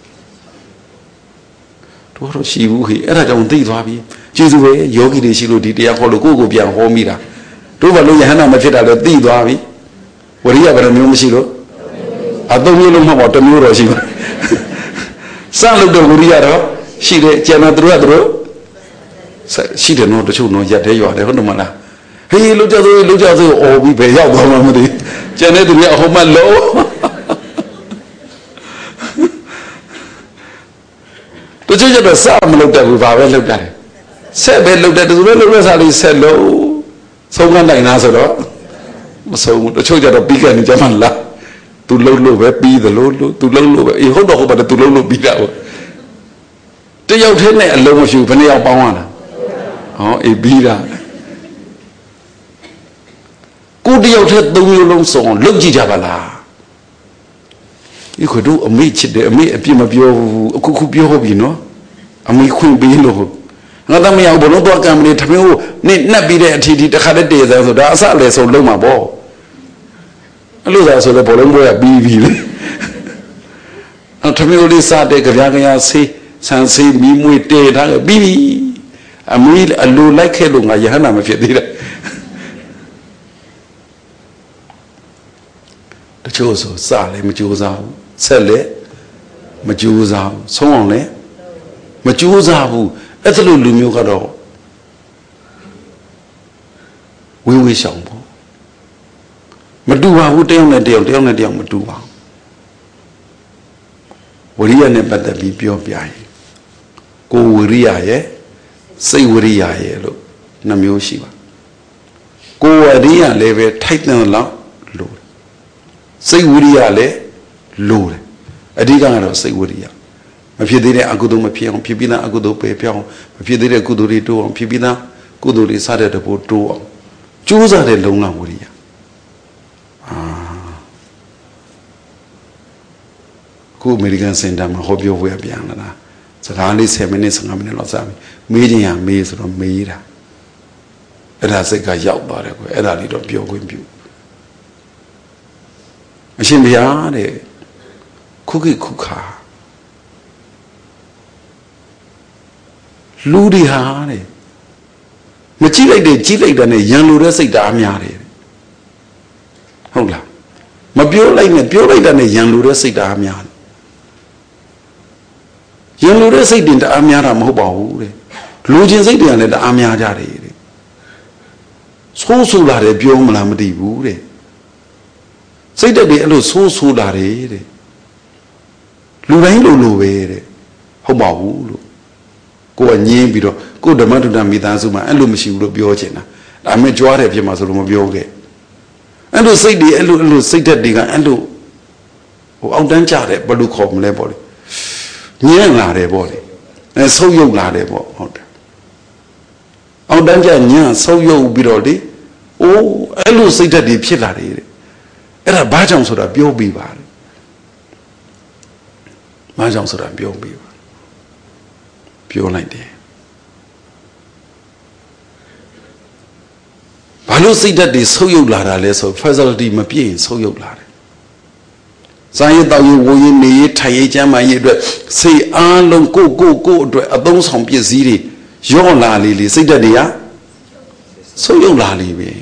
A: တို့တော့ရှိဘူးခေအဲ့ဒါကြောင့်သိသွားပြီကျေစုပဲယောဂီတွေရှိလို့ဒီတရားဟောလို့ကိုယ့်ကိုပြန်ဟောမိတာတို့ဘာလို့ယဟန္တာမဖြစ်တာလဲသိသွားပြီဝရိယဘယ်လိုမျိုးမရှိလို့အသုံးမျိုးလုံးမဟုတ်ပါတစ်မျိုးတော့ရှိပါစလုပ်တဲ့ဝရိယတော့ရှိတယ်ကျန်တော့တို့ကတို့ရှိတယ်နော်တချို့နော်ရက်တယ်ရွာတယ်ဟုတ်တယ်မလားဟေးလူကြသေးလူကြသေးအော်ပြီးပဲရောက်သွားမှမသိကျန်တဲ့သူကအဟောမလို့တို့ကျတော့စမလုပ်တတ်ဘူးဘာပဲလုပ်တတ်တယ်ဆက်ပဲလုပ်တတ်တယ်သူလည်းလုပ်ရစားလေးဆက်လို့ဆုံးကနိုင်လားဆိုတော့မဆုံးဘူးတချို့ကျတော့ပြီးကနေကြမှာလားသူလှုပ်လို့ပဲပြီးသလိုလို့သူလှုပ်လို့ပဲအေးဟုတ်တော့ဟုတ်ပါတယ်သူလှုပ်လို့ပြီးတာပေါ့တယောက်တည်းနဲ့အလုံးမရှိဘူးဘယ်နှယောက်ပေါင်းရလားဟောအေးပြီးတာကိုတယောက်တည်းသုံးမျိုးလုံးစုံလုပ်ကြည့်ကြပါလားဒီခွတို့အမေချစ်တယ်အမေအပြစ်မပြောဘူးအခုခုပြောဟုတ်ပြီနော်အမေခွင့်ပေးလို့ငါသမီးအောင်ဘလို့တော့ကံမလေးထမင်းကိုနေနှက်ပြီးတဲ့အထီထီတစ်ခါတည်းတည်စမ်းဆိုဒါအစအလယ်ဆုံးလုံးမှာပေါ့အဲ့လိုသာဆိုတော့ဘောလုံးပွဲကပြီးပြီလေအဲ့ထမင်းကိုလေးစားတဲ့ကြပြားကြပြားဆေးဆန်ဆေးမီးမွေးတဲထားခဲ့ပြီးပြီအမေအလိုလိုက်ခဲ့လို့ငါယဟန္တာမဖြစ်သေးတာတချို့ဆိုစားလည်းမကြိုးစားဘူးဆက်လည်းမကြိုးစားဘူးဆုံးအောင်လည်းမကြိုးစားဘူးအဲ့ဒါလိုလူမျိုးကတော့ဝေးဝေးရှောင်ပေါ့မတူပါဘူးတယောက်နဲ့တယောက်တယောက်နဲ့တယောက်မတူပါဘူးဝရိယနဲ့ပတ်သက်ပြီးပြောပြရင်ကိုဝရိယရဲ့စိတ်ဝရိယရဲ့လို့နှမျိုးရှိပါကိုဝရိယလည်းပဲထိုက်တဲ့လောက်လို့စိတ်ဝရိယလည်းလို့တယ်အဓိကကတော့စိတ်ဝရိယမဖြစ်သေးတဲ့အကုသိုလ်မဖြစ်အောင်ဖြစ်ပြီးသားအကုသိုလ်ပယ်ပြောင်းမဖြစ်သေးတဲ့ကုသိုလ်တွေတိုးအောင်ဖြစ်ပြီးသားကုသိုလ်တွေစားတဲ့တပိုးတိုးအောင်ကြိုးစားတဲ့လုံလဝရိယအာခုအမေရိကန်စင်တာမှာဟောပြောဝယ်ပြန်လာတာစကားလေးဆယ်မိနစ်ဆယ်ငါးမိနစ်လောက်စားပြီမေးခြင်းရမေးဆိုတော့မေးတာအဲ့ဒါစိတ်ကရောက်သွားတယ်ကွယ်အဲ့ဒါလေးတော့ပြောခွင့်ပြုအရှင်ဘုရားတဲ့ခုခိခုခါလူတွေဟာတဲ့မကြည့်လိုက်တဲ့ကြည့်လိုက်တဲ့နဲ့ရန်လိုတဲ့စိတ်ဓာတ်များတယ်ဟုတ်လားမပြောလိုက်နဲ့ပြောလိုက်တဲ့နဲ့ရန်လိုတဲ့စိတ်ဓာတ်များတယ်ရန်လိုတဲ့စိတ်တင်တအားများတာမဟုတ်ပါဘူးတဲ့လူချင်းစိတ်တွေကလည်းတအားများကြတယ်တဲ့ဆိုးဆိုးလာတယ်ပြောမလားမသိဘူးတဲ့စိတ်တက်တွေအဲ့လိုဆိုးဆိုးလာတယ်တဲ့လူတိုင်းလိုလိုပဲတဲ့ဟုတ်ပါဘူးလို့ကိုကညင်းပြီးတော့ကိုဓမ္မတုဒ္ဒမိသားစုမှာအဲ့လိုမရှိဘူးလို့ပြောချင်တာဒါမဲ့ကြွားတယ်ဖြစ်မှာဆိုလို့မပြောခဲ့အဲ့လိုစိတ်တွေအဲ့လိုအဲ့လိုစိတ်တက်တွေကအဲ့လိုဟိုအောက်တန်းကြတယ်ဘယ်လိုခေါ်မလဲပေါ့လေညင်းလာတယ်ပေါ့လေအဲဆုပ်ယုပ်လာတယ်ပေါ့ဟုတ်တယ်အောက်တန်းကြညံ့ဆုပ်ယုပ်ပြီးတော့လေအိုးအဲ့လိုစိတ်တက်တွေဖြစ်လာတယ်တဲ့အဲ့ဒါဘာကြောင့်ဆိုတာပြောပြပါလေဘာကြောင့်ဆိုတာပြောပြပါပြောလိုက်တယ်ဘာလို့စိတ်ဓာတ်တွေဆုပ်ယုပ်လာတာလဲဆို facility မပြည့်ရင်ဆုပ်ယုပ်လာတယ်စာရေးတောက်ရေးဝိုးရေးနေရေးထိုင်ရေးကျမ်းမာရေးအတွက်စိတ်အားလုံးကိုကိုကိုအတွက်အသုံးဆောင်ပစ္စည်းတွေရော့လာလေလေစိတ်ဓာတ်တွေကဆုပ်ယုပ်လာလေပဲ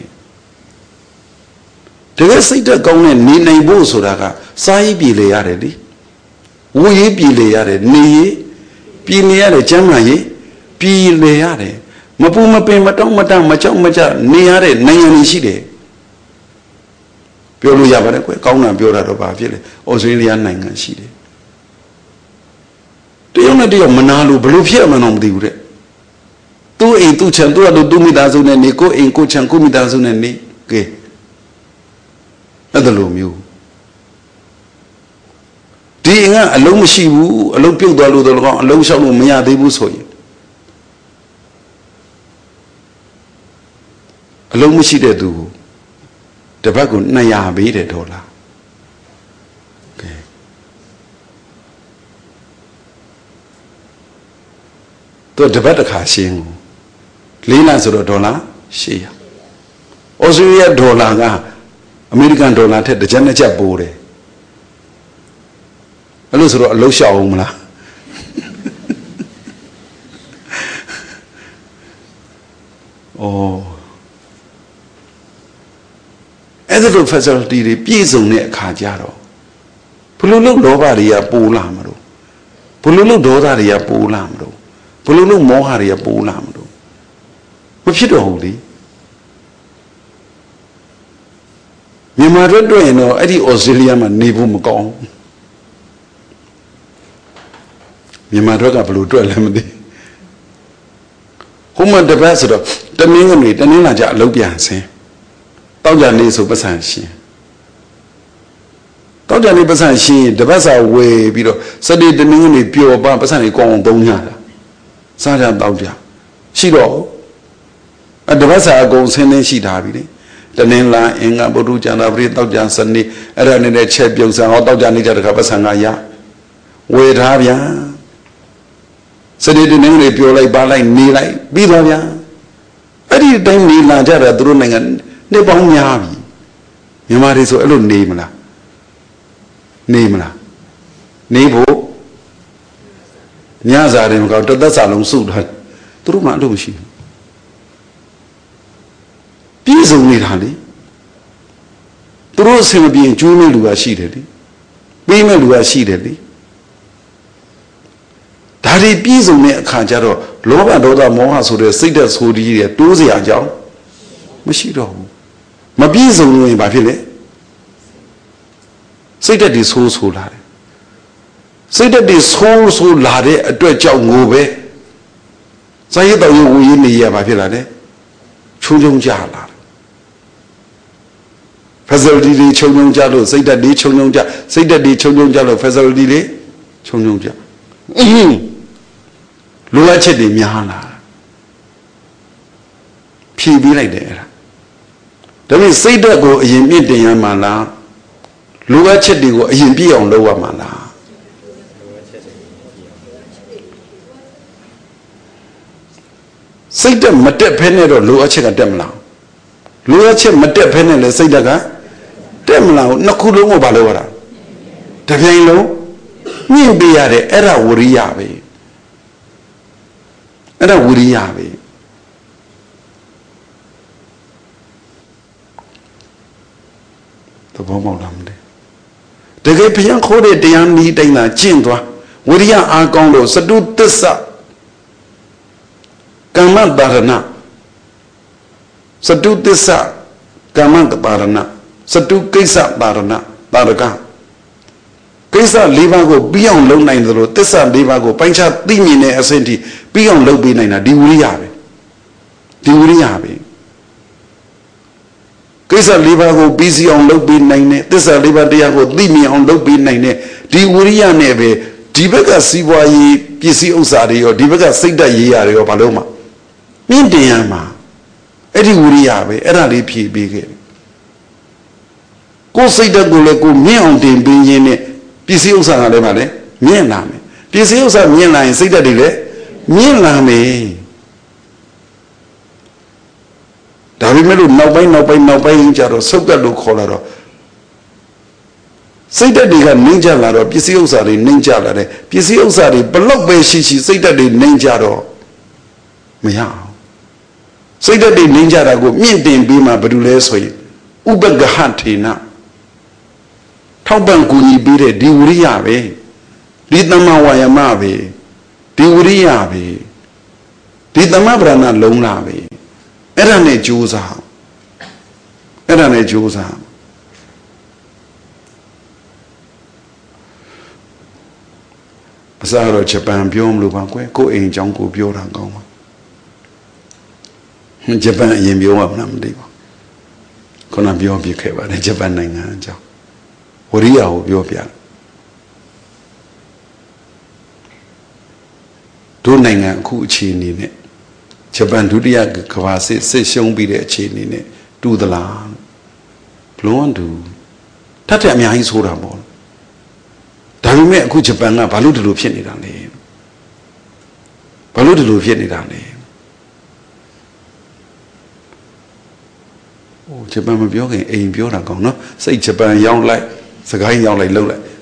A: တကယ်စိတ်ဓာတ်ကောင်းတဲ့နေနိုင်ဖို့ဆိုတာကစာရေးပြည်လေရတယ်လေဝိုးရေးပြည်လေရတယ်နေရေးပြည်နေရတယ်ကျမ်းမာရေးပြည်လေရတယ်မပူမပင်မတောင်းမတမကြောက်မကြနေရတဲ့နိုင်ငံတွေရှိတယ်ပြောလို့ရပါတယ်ကွကောင်းတာပြောတာတော့ဘာဖြစ်လဲဩစတြေးလျနိုင်ငံရှိတယ်တရုတ်နဲ့တရုတ်မနာလို့ဘလို့ဖြစ်မှန်းတော့မသိဘူးတဲ့သူ့အိမ်သူ့ချံသူ့အတူသူ့မိသားစုနဲ့နေကိုအိမ်ကိုချံကိုမိသားစုနဲ့နေကဲအဲ့ဒါလိုမျိုးဒီအိမ်ကအလုံးမရှိဘူးအလုံးပြုတ်သွားလို့တော့ကောင်းအလုံးလျှောက်လို့မရသေးဘူးဆိုရင်အလုံးမရှိတဲ့သူကိုတပတ်ကိုနှစ်ရာပေးတယ်ဒေါ်လာကဲသူတပတ်တစ်ခါရှင်းကိုလေးလဆိုတော့ဒေါ်လာရှစ်ရာဩစတြေးလျဒေါ်လာကအမေရိကန်ဒေါ်လာထက်တစ်ချက်နှစ်ချက်ပိုတယ်အဲ့လိုဆိုတော့အလုံးလျှောက်အောင်မလားဩအဲ့ဒါလို facility တွေပြည့်စုံတဲ့အခါကျတော့ဘလို့လို့လောဘတွေကပိုလာမလို့ဘလို့လို့ဒေါသတွေကပိုလာမလို့ဘလို့လို့မောဟတွေကပိုလာမလို့မဖြစ်တော့ဘူးလေမြန်မာတို့တွေ့ရင်တော့အဲ့ဒီ Australia မှာနေဖို့မကောင်းမြန်မာတို့ကဘလို့တွေ့လဲမသိဟိုမှာတပတ်ဆိုတော့တမင်းကနေတနင်္လာကျအလုပ်ပြန်ဆင်းတောက်ကြနေဆိုပတ်စံရှင်တောက်ကြနေပတ်စံရှင်တပတ်စာဝယ်ပြီးတော့စတိတနင်္ဂနွေပျော်ပါပတ်စံတွေကောင်းအောင်သုံးကြတာစားကြတောက်ကြရှိတော့အတပတ်စာအကုန်ဆင်းနေရှိထားပြီလေတနင်္လာအင်္ဂါဗုဒ္ဓကျန်တာပရိတောက်ကြစနေအဲ့ဒါနဲ့ချက်ပြုတ်ဆံဟောတောက်ကြနေကြတခါပတ်စံကရဝယ်ထားဗျာစတိတနင်္ဂနွေပျော်လိုက်ပါလိုက်နေလိုက်ပြီးတော့ဗျာအဲ့ဒီတိုင်းနေလာကြတာသူတို့နိုင်ငံနေပေါင်းများပြီမြန်မာတွေဆိုအဲ့လိုနေမလားနေမလားနေဖို့ညစာတွေမကောက်တသက်စာလုံးစုထားသူတို့မှအဲ့လိုမရှိဘူးပြည့်စုံနေတာလေသူတို့အဆင်မပြေကျိုးမဲ့လူကရှိတယ်လေပေးမဲ့လူကရှိတယ်လေဒါတွေပြည့်စုံတဲ့အခါကျတော့လောဘဒေါသမောဟဆိုတဲ့စိတ်ဓာတ်ဆိုးကြီးတွေတိုးစရာအကြောင်းမရှိတော့ဘူးမပြည့်စုံရင်ဘာဖြစ်လဲစိတ်ဓာတ်တွေဆိုးဆိုးလာတယ်စိတ်ဓာတ်တွေဆိုးဆိုးလာတဲ့အတွက်ကြောင့်ငိုပဲစာရေးတော်ရုပ်ဝေးနေရဘာဖြစ်လာလဲချုံချုံကြလာတယ် facility တွေချုံချုံကြလို့စိတ်ဓာတ်တွေချုံချုံကြစိတ်ဓာတ်တွေချုံချုံကြလို့ facility တွေချုံချုံကြအင်းလိုအပ်ချက်တွေများလာဖြည့်ပြီးလိုက်တယ်အဲ့ဒါဒါပေမဲ့စိတ်ဓာတ်ကိုအရင်မြင့်တင်ရမှာလားလိုအပ်ချက်တွေကိုအရင်ပြည့်အောင်လုပ်ရမှာလားစိတ်ဓာတ်မတက်ဖဲနဲ့တော့လိုအပ်ချက်ကတက်မလားလိုအပ်ချက်မတက်ဖဲနဲ့လည်းစိတ်ဓာတ်ကတက်မလားနှစ်ခုလုံးကိုဘာလို့ရတာတပြိုင်လုံးမြင့်ပေးရတယ်အဲ့ဒါဝရိယပဲအဲ့ဒါဝရိယပဲသဘောပေါက်လားမသိတကယ်ဘုရားခေါ်တဲ့တရားနည်းတိုင်းသာကျင့်သွားဝိရိယအားကောင်းလို့စတုသစ္စာကမ္မတာရဏစတုသစ္စာကမ္မတာရဏစတုကိစ္စတာရဏတာရကကိစ္စ၄ပါးကိုပြီးအောင်လုပ်နိုင်သလိုသစ္စာ၄ပါးကိုပိုင်းခြားသိမြင်တဲ့အဆင့်ထိပြီးအောင်လုပ်ပေးနိုင်တာဒီဝိရိယပဲဒီဝိရိယပဲကိစ္စ၄ပါးကိုပြီးစီအောင်လုပ်ပေးနိုင်တဲ့သစ္စာ၄ပါးတရားကိုသိမြင်အောင်လုပ်ပေးနိုင်တဲ့ဒီဝိရိယနဲ့ပဲဒီဘက်ကစီးပွားရေးပစ္စည်းဥစ္စာတွေရောဒီဘက်ကစိတ်ဓာတ်ရေးရာတွေရောဘာလို့မှမြင့်တင်ရမှာအဲ့ဒီဝိရိယပဲအဲ့ဒါလေးဖြည့်ပေးခဲ့ကိုယ်စိတ်ဓာတ်ကိုလည်းကိုမြင့်အောင်တင်ပေးခြင်းနဲ့ပစ္စည်းဥစ္စာကလည်းပါလေမြင့်လာမယ်ပစ္စည်းဥစ္စာမြင့်လာရင်စိတ်ဓာတ်တွေလည်းမြင့်လာမယ်ဒါပေမဲ့လို့နောက်ပိုင်းနောက်ပိုင်းနောက်ပိုင်းကျတော့ဆုတ်ကတ်လို့ခေါ်လာတော့စိတ်ဓာတ်တွေကနှိမ့်ကြလာတော့ပစ္စည်းဥစ္စာတွေနှိမ့်ကြလာတယ်ပစ္စည်းဥစ္စာတွေဘလောက်ပဲရှိရှိစိတ်ဓာတ်တွေနှိမ့်ကြတော့မရအောင်စိတ်ဓာတ်တွေနှိမ့်ကြတာကိုမြင့်တင်ပြီးမှဘာလို့လဲဆိုရင်ဥပဂဟထေနထောက်ပံ့ကူညီပေးတဲ့ဒီဝိရိယပဲဒီသမ္မာဝါယာမပဲဒီဒီဝရိယပဲဒီသမဗရဏလုံးလာပဲအဲ့ဒါနဲ့ကြိုးစားအဲ့ဒါနဲ့ကြိုးစားအစားတော့ဂျပန်ပြောမလို့ပါကွယ်ကိုယ်အိမ်အကြောင်းကိုပြောတာကောင်းပါဂျပန်အရင်ပြောမှမသိပါခုနပြောပြခဲ့ပါတယ်ဂျပန်နိုင်ငံအကြောင်းဝရိယကိုပြောပြတယ်တို့နိုင်ငံအခုအခြေအနေနဲ့ဂျပန်ဒုတိယကမ္ဘာစစ်စစ်ရှုံးပြီးတဲ့အခြေအနေနဲ့တူသလားဘလွန်းတူတတ်တဲ့အများကြီးဆိုတာပေါ့ဒါပေမဲ့အခုဂျပန်ကဘာလို့ဒီလိုဖြစ်နေတာလဲဘာလို့ဒီလိုဖြစ်နေတာလဲโอ้ဂျပန်မပြောခင်အိမ်ပြောတာကောင်းနော်စိတ်ဂျပန်ရောက်လိုက်စကိုင်းရောက်လိုက်လှုပ်လိုက်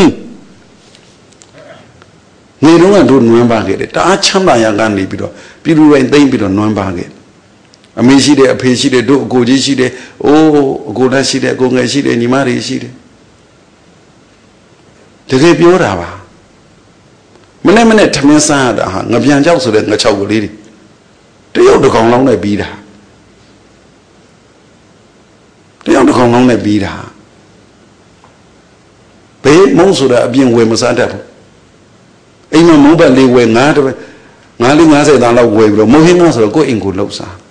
A: နေတော့ကတို့နွမ်းပါခဲ့တယ်တအားချမ်းသာရကနေပြီးတော့ပြည်သူတိုင်းသိမ့်ပြီးတော့နွမ်းပါခဲ့အမေရှိတယ်အဖေရှိတယ်တို့အကိုကြီးရှိတယ်အိုးအကိုလက်ရှိတယ်အကိုငယ်ရှိတယ်ညီမတွေရှိတယ်တကယ်ပြောတာပါမနေ့မနေ့ထမင်းစားရတာဟာငပြန်ကြောက်ဆိုတဲ့ငချောက်ကလေးတွေတရုတ်တကောင်လောင်းနဲ့ပြီးတာတရုတ်တကောင်လောင်းနဲ့ပြီးတာဘေးမုံဆိုတာအပြင်ဝယ်မစားတတ်ဘူးအိမ်မှာမုံဘက်လေးဝယ်ငါးတပဲငါးလေးငါးဆယ်တန်းလောက်ဝယ်ပြီးတော့မုံဟင်းငါဆိုတော့ကိုယ့်အိမ်ကိုလှုပ်စား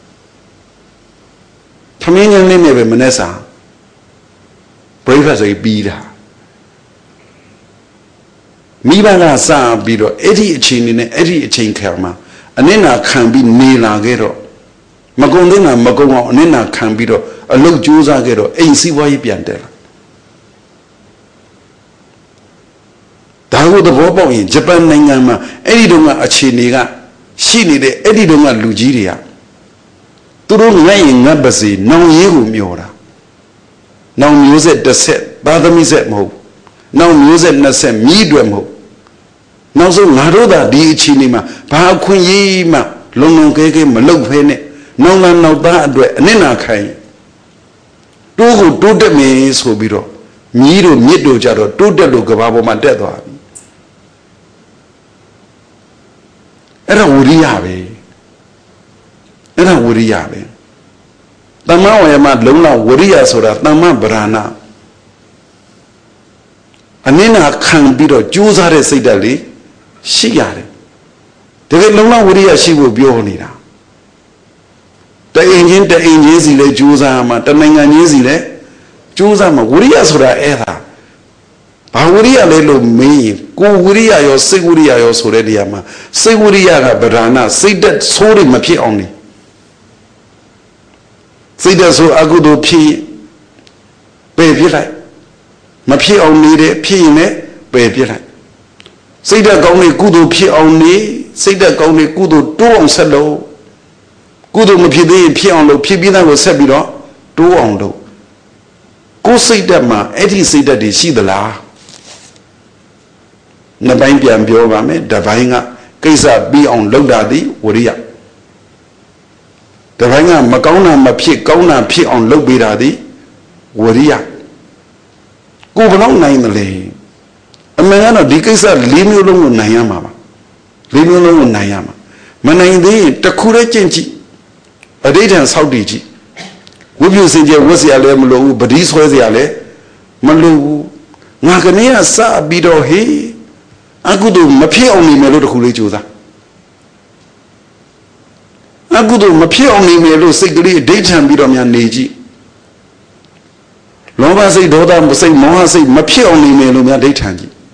A: ထမင်းညင်းလေးနဲ့ပဲမနေ့စား breakfast ဆိုပြီးတာမိဘကစပြီးတော့အဲ့ဒီအချိန်နဲ့အဲ့ဒီအချိန်ခါမှာအနစ်နာခံပြီးနေလာခဲ့တော့မကုံတဲ့နာမကုံအောင်အနစ်နာခံပြီးတော့အလုတ်ကြိုးစားခဲ့တော့အိမ်စီးပွားရေးပြန်တက်လာဒါကိုသဘောပေါက်ရင်ဂျပန်နိုင်ငံမှာအဲ့ဒီတုန်းကအခြေအနေကရှိနေတဲ့အဲ့ဒီတုန်းကလူကြီးတွေကသူတို့ငတ်ရင်ငတ်ပါစေနောင်ရေးကိုမျောတာနောင်မျိုးဆက်တစ်ဆက်သာသမီဆက်မဟုတ်နောင်မျိုးဆက်နှစ်ဆက်မြည်တွေမဟုတ်နောက်ဆုံးငါတို့သာဒီအခြေအနေမှာဘာအခွင့်အရေးမှလုံလုံကဲကဲမလုပ်ဖဲနဲ့နောင်လာနောက်သားအတွက်အနစ်နာခိုင်းတိုးကိုတိုးတက်မယ်ဆိုပြီးတော့မြည်တို့မြစ်တို့ကြတော့တိုးတက်လို့ကဘာပေါ်မှာတက်သွားပြီအဲ့ဒါဝရိယပဲအဲ့ဒါဝရိယပဲတမ္မဝယမလုံလောက်ဝရိယဆိုတာတမ္မဗရဏအနည်းနာခံပြီးတော့ကြိုးစားတဲ့စိတ်ဓာတ်လေးရှိရတယ်တကယ်လုံလောက်ဝရိယရှိဖို့ပြောနေတာတအိမ်ချင်းတအိမ်ချင်းစီလဲကြိုးစားမှာတနိုင်ငံချင်းစီလဲကြိုးစားမှာဝရိယဆိုတာအဲ့ဒါဘာဝရိယလဲလို့မင်းရင်ကိုဝရိယရောစိတ်ဝရိယရောဆိုတဲ့နေရာမှာစိတ်ဝရိယကဗဒနာစိတ်သက်ဆိုးတွေမဖြစ်အောင်နေစိတ်သက်ဆိုးအကုသိုလ်ဖြစ်ပယ်ပြစ်လိုက်မဖြစ်အောင်နေတဲ့ဖြစ်ရင်လည်းပယ်ပြစ်လိုက်စိတ်သက်ကောင်းတဲ့ကုသိုလ်ဖြစ်အောင်နေစိတ်သက်ကောင်းတဲ့ကုသိုလ်တိုးအောင်ဆက်လို့ကုသိုလ်မဖြစ်သေးရင်ဖြစ်အောင်လို့ဖြစ်ပြီးသားကိုဆက်ပြီးတော့တိုးအောင်လို့ကိုယ်စိတ်သက်မှာအဲ့ဒီစိတ်သက်တွေရှိသလားနှစ်ပိုင်းပြန်ပြောပါမယ်တစ်ပိုင်းကကိစ္စပြီးအောင်လုပ်တာဒီဝရိယတစ်ပိုင်းကမကောင်းတာမဖြစ်ကောင်းတာဖြစ်အောင်လုပ်ပေးတာဒီဝရိယကိုဘယ်တော့နိုင်မလဲအမှန်ကတော့ဒီကိစ္စလေးမျိုးလုံးကိုနိုင်ရမှာပါလေးမျိုးလုံးကိုနိုင်ရမှာမနိုင်သေးရင်တစ်ခုတည်းကျင့်ကြည့်အဋ္ဌံဆောက်တည်ကြည့်ဝိပုစင်ကျဝတ်เสียလည်းမလိုဘူးပတိဆွဲเสียလည်းမလိုဘူးငါကနေကစပြီးတော့ဟေးအကုသိုလ်မဖြစ်အောင်နေမယ်လို့တခုလေးကြိုးစားအကုသိုလ်မဖြစ်အောင်နေမယ်လို့စိတ်ကလေးအဋ္ဌံပြီးတော့များနေကြည့်လောဘစိတ်ဒေါသစိတ်မောဟစိတ်မဖြစ်အောင်နေမယ်လို့များအဋ္ဌံကြည့်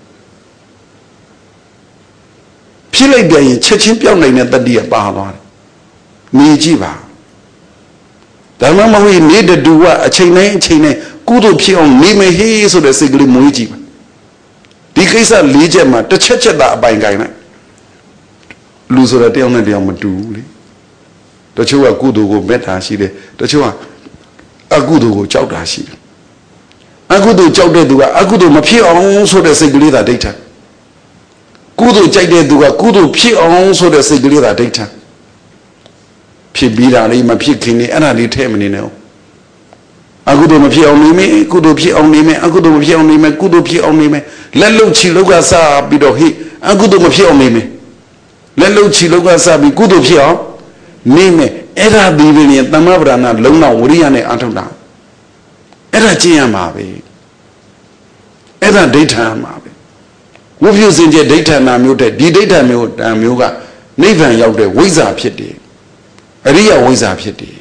A: ဖြစ်လိုက်ပြန်ရင်ချက်ချင်းပြောင်းနိုင်တဲ့တတ္တိကပါသွားတယ်နေကြည့်ပါဒါမှမဟုတ်နေတတူကအချိန်တိုင်းအချိန်တိုင်းကုသိုလ်ဖြစ်အောင်နေမယ်ဟေးဆိုတဲ့စိတ်ကလေးမွေးကြည့်ပါဒီကိစ္စလေးချက်မှာတစ်ချက်ချက်သာအပိုင်ကိုင်းလိုက်လူဆိုတဲ့တယောက်နဲ့တယောက်မတူဘူးလေတချို့ကကုသိုလ်ကိုမေတ္တာရှိတယ်တချို့ကအကုသိုလ်ကိုကြောက်တာရှိတယ်အကုသိုလ်ကြောက်တဲ့သူကအကုသိုလ်မဖြစ်အောင်ဆိုတဲ့စိတ်ကလေးသာဒိဋ္ဌံကုသိုလ်ကြိုက်တဲ့သူကကုသိုလ်ဖြစ်အောင်ဆိုတဲ့စိတ်ကလေးသာဒိဋ္ဌံဖြစ်ပြီးတာလေးမဖြစ်ခင်နေအဲ့ဒါလေးထဲမနေနဲ့အကုသိုလ်မဖြစ်အောင်နေမယ်ကုသိုလ်ဖြစ်အောင်နေမယ်အကုသိုလ်မဖြစ်အောင်နေမယ်ကုသိုလ်ဖြစ်အောင်နေမယ်လက်လုံချီလောက်ကစားပြီးတော့ဟိအကုသိုလ်မဖြစ်အောင်နေမယ်လက်လုံးချီလုံးကစပြီးကုသိုလ်ဖြစ်အောင်နေမယ်အဲ့ဒါဒီပဲနဲ့တမ္မပဒနာလုံးတော့ဝရိယနဲ့အထုတ်တာအဲ့ဒါကျင့်ရမှာပဲအဲ့ဒါဒိဋ္ဌာန်မှာပဲဝိပ္ပယစင်ကြဒိဋ္ဌာနာမျိုးတဲ့ဒီဒိဋ္ဌာန်မျိုးတန်မျိုးကနိဗ္ဗာန်ရောက်တဲ့ဝိဇ္ဇာဖြစ်တယ်အရိယဝိဇ္ဇာဖြစ်တယ်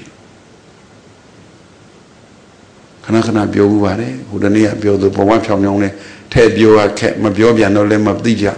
A: ခဏခဏပြောဘူးပါတယ်ဟိုတနေ့ကပြောသူဘဝဖြောင်းဖြောင်းလဲထဲပြောရခက်မပြောပြန်တော့လည်းမသိကြ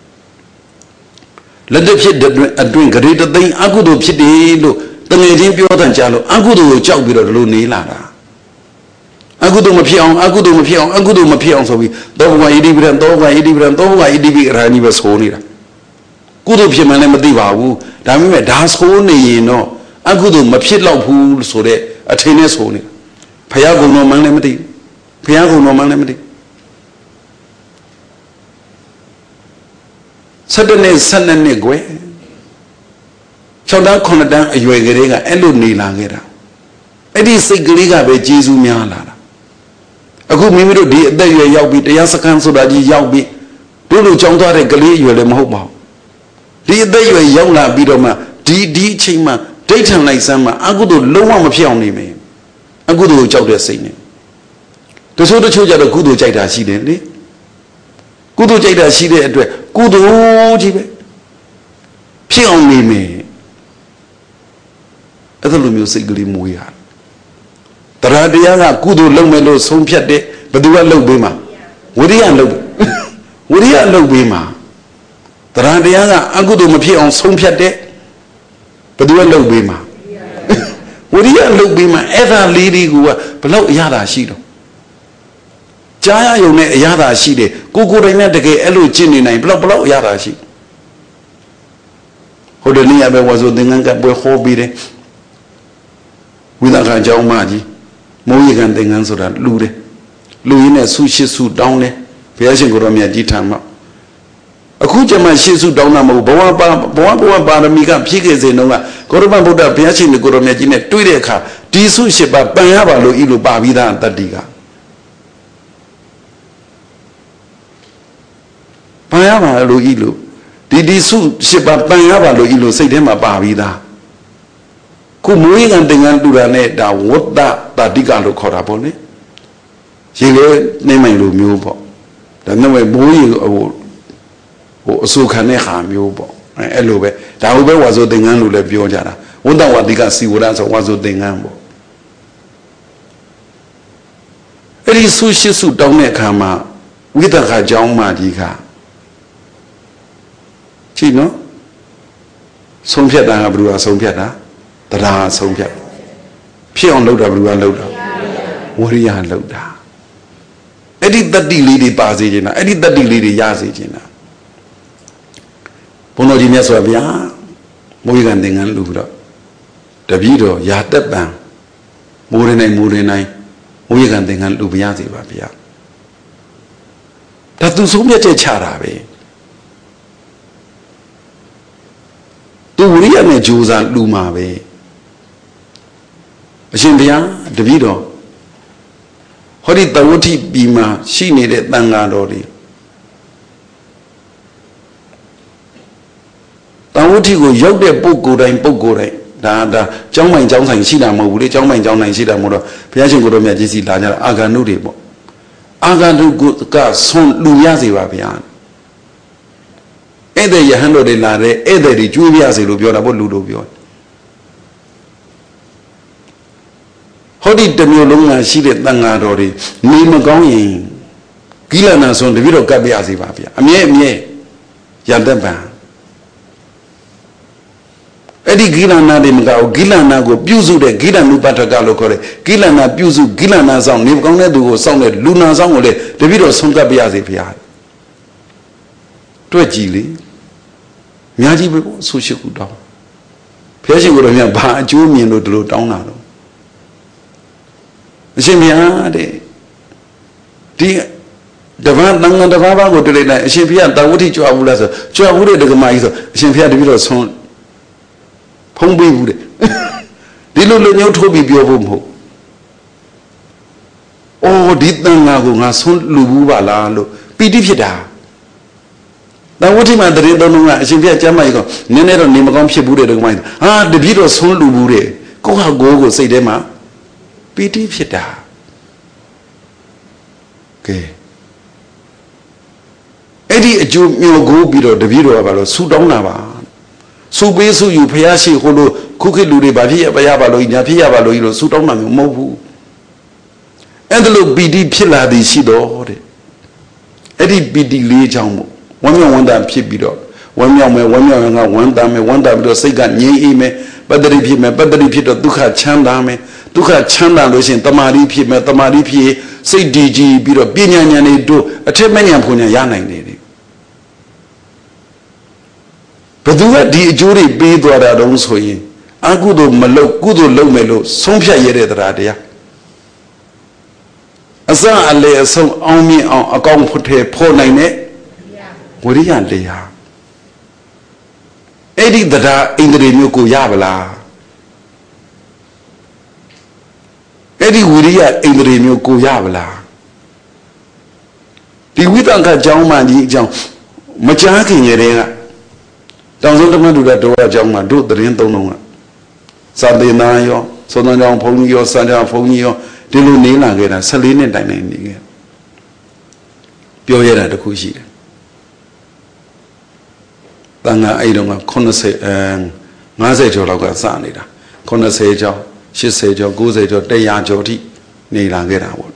A: လက်တဖြစ်အတွင်းဂရေတသိန်းအကုသိုလ်ဖြစ်တယ်လို့တငယ်ချင်းပြောတဲ့ကြားလို့အကုသိုလ်ကိုကြောက်ပြီးတော့ဒီလိုနေလာတာအကုသိုလ်မဖြစ်အောင်အကုသိုလ်မဖြစ်အောင်အကုသိုလ်မဖြစ်အောင်ဆိုပြီးသောဘဂဝါဣတိပိရံသောဘဂဝါဣတိပိရံသောဘဂဝါဣတိပိရာဏီပဲဆိုနေတာကုသိုလ်ဖြစ်မှလည်းမသိပါဘူးဒါပေမဲ့ဒါဆိုနေရင်တော့အကုသိုလ်မဖြစ်တော့ဘူးဆိုတဲ့အထင်နဲ့ဆိုနေတာဖယားကုံတော်မှန်းလည်းမသိဖယားကုံတော်မှန်းလည်းမသိဆက်တဲ့နဲ့ဆက်တဲ့နဲ့ကွယ်၆တန်း9တန်းအရွယ်ကလေးကအဲ့လိုနေလာခဲ့တာအဲ့ဒီစိတ်ကလေးကပဲကျေးဇူးများလာတာအခုမိမိတို့ဒီအသက်အရွယ်ရောက်ပြီးတရားစခန်းဆိုတာကြီးရောက်ပြီးတို့လိုကြောင်းသွားတဲ့ကလေးအရွယ်လည်းမဟုတ်ပါဘူးဒီအသက်အရွယ်ရောက်လာပြီးတော့မှဒီဒီအချိန်မှာဒိဋ္ဌံလိုက်စမ်းမှာအကုသိုလ်လုံးဝမဖြစ်အောင်နေမယ်အကုသိုလ်ကိုကြောက်တဲ့စိတ်နဲ့တချို့တချို့ကြတော့ကုသိုလ်ကြိုက်တာရှိတယ်လေကုသိုလ်ကြိုက်တာရှိတဲ့အတွက်ကုသိုလ်ကြီးပဲဖြစ်အောင်နေမယ်အဲ့လိုမျိုးစိတ်ကလေးမွေးရတရားတရားကကုသိုလ်လုပ်မယ်လို့ဆုံးဖြတ်တဲ့ဘယ်သူကလုပ်ပေးမှာဝိရိယလုပ်ဝိရိယလုပ်ပေးမှာတရားတရားကအကုသိုလ်မဖြစ်အောင်ဆုံးဖြတ်တဲ့ဘယ်သူကလုပ်ပေးမှာဝိရိယလုပ်ပေးမှာအဲ့ဒါလေးတွေကဘလောက်အရသာရှိတော့ကြားရယုံနဲ့အရသာရှိတယ်ကိုကိုယ်တိုင်နဲ့တကယ်အဲ့လိုကျင့်နေနိုင်ဘလောက်ဘလောက်အရသာရှိဟိုတနေ့ပဲဝါဆိုသင်္ကန်းကပွဲခေါ်ပြီးတယ်ဝိသကเจ้าမကြီးမိုးရေကန်သင်္ကန်းဆိုတာလူတယ်လူရင်းနဲ့ဆုရှိဆုတောင်းတယ်ဘုရားရှင်ကိုရောမြတ်ကြီးထံမှာအခုကျမှရှေ့ဆုတောင်းတာမဟုတ်ဘဝပါဘဝဘဝပါရမီကဖြည့်ခဲ့စေတော့ကကိုရမဗုဒ္ဓဘုရားရှင်ကိုရောမြတ်ကြီးနဲ့တွေ့တဲ့အခါဒီဆုရှိပါပန်ရပါလို့ဤလိုပါပြီးသားတတ္တိကပန်ရပါလို့ဤလိုဒီဒီဆုရှိပါပန်ရပါလို့ဤလိုစိတ်ထဲမှာပါပြီးသားခုမိုးရေကန်သင်္ကန်းတူတာနဲ့ဒါဝတ္တတတ္တိကလို့ခေါ်တာပေါ့လေရေလေနေမိုင်လိုမျိုးပေါ့ဒါနဲ့မိုးရေဟိုဟိုအစုခံတဲ့ဟာမျိုးပေါ့အဲအဲ့လိုပဲဒါဟုတ်ပဲဝါဆိုသင်္ကန်းလို့လည်းပြောကြတာဝတ္တဝတ္တိကစီဝရဆိုဝါဆိုသင်္ကန်းပေါ့အဲ့ဒီဆုရှိဆုတောင်းတဲ့အခါမှာဝိသကเจ้าမကြီးကကြည့်နော်ဆုံးဖြတ်တာကဘယ်လိုအဆုံးဖြတ်တာတရားဆုံးဖြတ်ဖြစ်အောင်လုပ်တာဘယ်လိုလုပ်တာဝရိယလုပ်တာအဲ့ဒီတတ္တိလေးတွေပါစေခြင်းတာအဲ့ဒီတတ္တိလေးတွေရစေခြင်းတာဘုန်းတော်ကြီးမြတ်စွာဘုရားမိုးရေကန်သင်္ကန်းလူတော့တပည့်တော်ရာတက်ပံမိုးရနိုင်မိုးရနိုင်မိုးရေကန်သင်္ကန်းလူပြရစေပါဗျာဒါသူဆုံးဖြတ်ချက်ချတာပဲသူဝရိယနဲ့ကြိုးစားလူမှာပဲအရှင်ဘုရားတပည့်တော်ဟောဒီတဝဋ္ဌိပြည်မှာရှိနေတဲ့တန်ဃာတော်တွေတဝဋ္ဌိကိုရောက်တဲ့ပုဂ္ဂိုလ်တိုင်းပုဂ္ဂိုလ်တိုင်းဒါဒါကျောင်းမိုင်ကျောင်းဆိုင်ရှိတာမဟုတ်ဘူးလေကျောင်းမိုင်ကျောင်းနိုင်ရှိတာမဟုတ်တော့ဘုရားရှင်ကိုယ်တော်မြတ်ကြီးစီလာကြတာအာဂန္တုတွေပေါ့အာဂန္တုကဆွန်လူရစေပါဗျာအဲ့တဲ့ယဟန်တော်တွေလာတဲ့အဲ့တဲ့တွေကျွေးပြစေလို့ပြောတာပေါ့လူတို့ပြောဟောဒီတမျိုးလုံးကရှိတဲ့တန်ဃာတော်တွေနေမကောင်းရင်ကိလနာဆွန်တပြည့်တော့ကပ်ပြစေပါဗျာအမြဲအမြဲရတတ်ပါအဲ့ဒီဂိလနာတွေမကောက်ဂိလနာကိုပြုစုတဲ့ဂိလနုပတ္ထကလို့ခေါ်တယ်ဂိလနာပြုစုဂိလနာဆောင်နေမကောင်းတဲ့သူကိုစောင့်တဲ့လူနာဆောင်ကိုလေတပြည့်တော့ဆုံးကပ်ပြစေဗျာတွေ့ကြည့်လေအများကြီးပဲပေါ့ဆူရှိခုတောင်းဘုရားရှင်ကိုယ်တော်မြတ်ဘာအကျိုးမြင်လို့ဒီလိုတောင်းတာတော့အရှင်ဘုရားတဲ့ဒီတပန်းတန်ငါတပန်းဘာကိုတွေ့လိုက်အရှင်ဘုရားတာဝတိကြွဘူးလားဆိုကြွဘူးတဲ့ဒကမာကြီးဆိုအရှင်ဘုရားတပည့်တော်ဆုံးဖုံးပေးဘူးတဲ့ဒီလိုလူမျိုးထိုးပြီးပြောဖို့မဟုတ်အိုးဒီတန်ငါကိုငါဆုံးလူဘူးပါလားလို့ပီတိဖြစ်တာ That what him at the end of the year, Jamaica, Nene, name of Shibu, the mind. Ah, the video soon Lubure. Go how go, say them, ah. Pity Fita. Okay. Eddie, a Jew, you go below the video about Sudonava. So basically, you pay a she holo, cookie ludi, Bavia, Bayabalo, Yapia, Balo, Sudona, Mobu. And the look B D Pilla di Sido. Eddie B D Lee Jamo. One year, one damn pip below. One year, one year, one damn, one damn, the second ye me, but the repeat me, but the repeat of Duka Chandame, Duka Chanda, Lucian, Tamari P, Tamari P, say D G, below Binyan do a ten many Ampunia Yana. But do that the jury be what I don't so ye. A good old malo, good old low mellow, some yere radia. As I lay some on me on a gong put a poor nine. What is Lea? Eddie that in the Remuku Yabala. Eddie Wuria in the Remuku Yabala. The with Uncle John Madi John Machaki Yere. Don't do that door, John, do the Rento. Sunday Nayo, Sonan Ponyo, Sanja Ponyo, Dilu Nila, Saline and Dining. Pioyera the Kushi. Tanga I don't know, Conase and Mazejo Sanida. Conasejo, she said your Guzejo, Deya Joti, Nila Gera.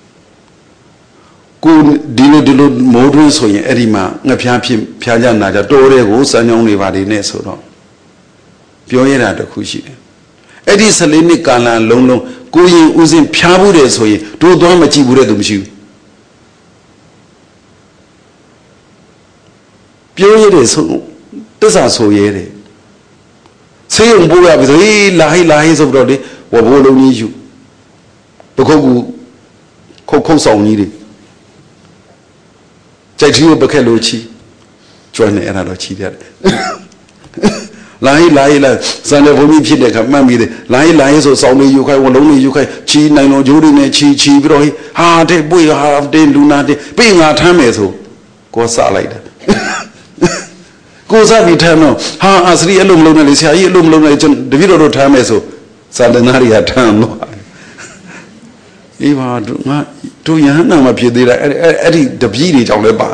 A: Good Dilo Dilo Modern so in Edima, Napiapi, Piana, the Dore, who's an only body Neso. Pioyera the Kushi. Eddie Salini Kala, Lono, going using Piabude so ye, do Domachi Buredum. Pioyere so, this are so yere. Say on Boga with a lie lies of Brody, what will need you. The Kogu Cocosa needed. Jackie Bacalucci, join another cheat. Lie, lie, lie, Sunday for me, Pideka, Mammy, lie, lie, so only you can, only you can, chi, nine, Judy, chi, chi, broy, ah, de boy, half day, lunate, being our time as who goes out like that. Goes up eternal, ha, as the alum lunalis, I alum lunation, the video time as who Sandanaria town. You are too young, I'm up here, Eddie, the beauty on the bar.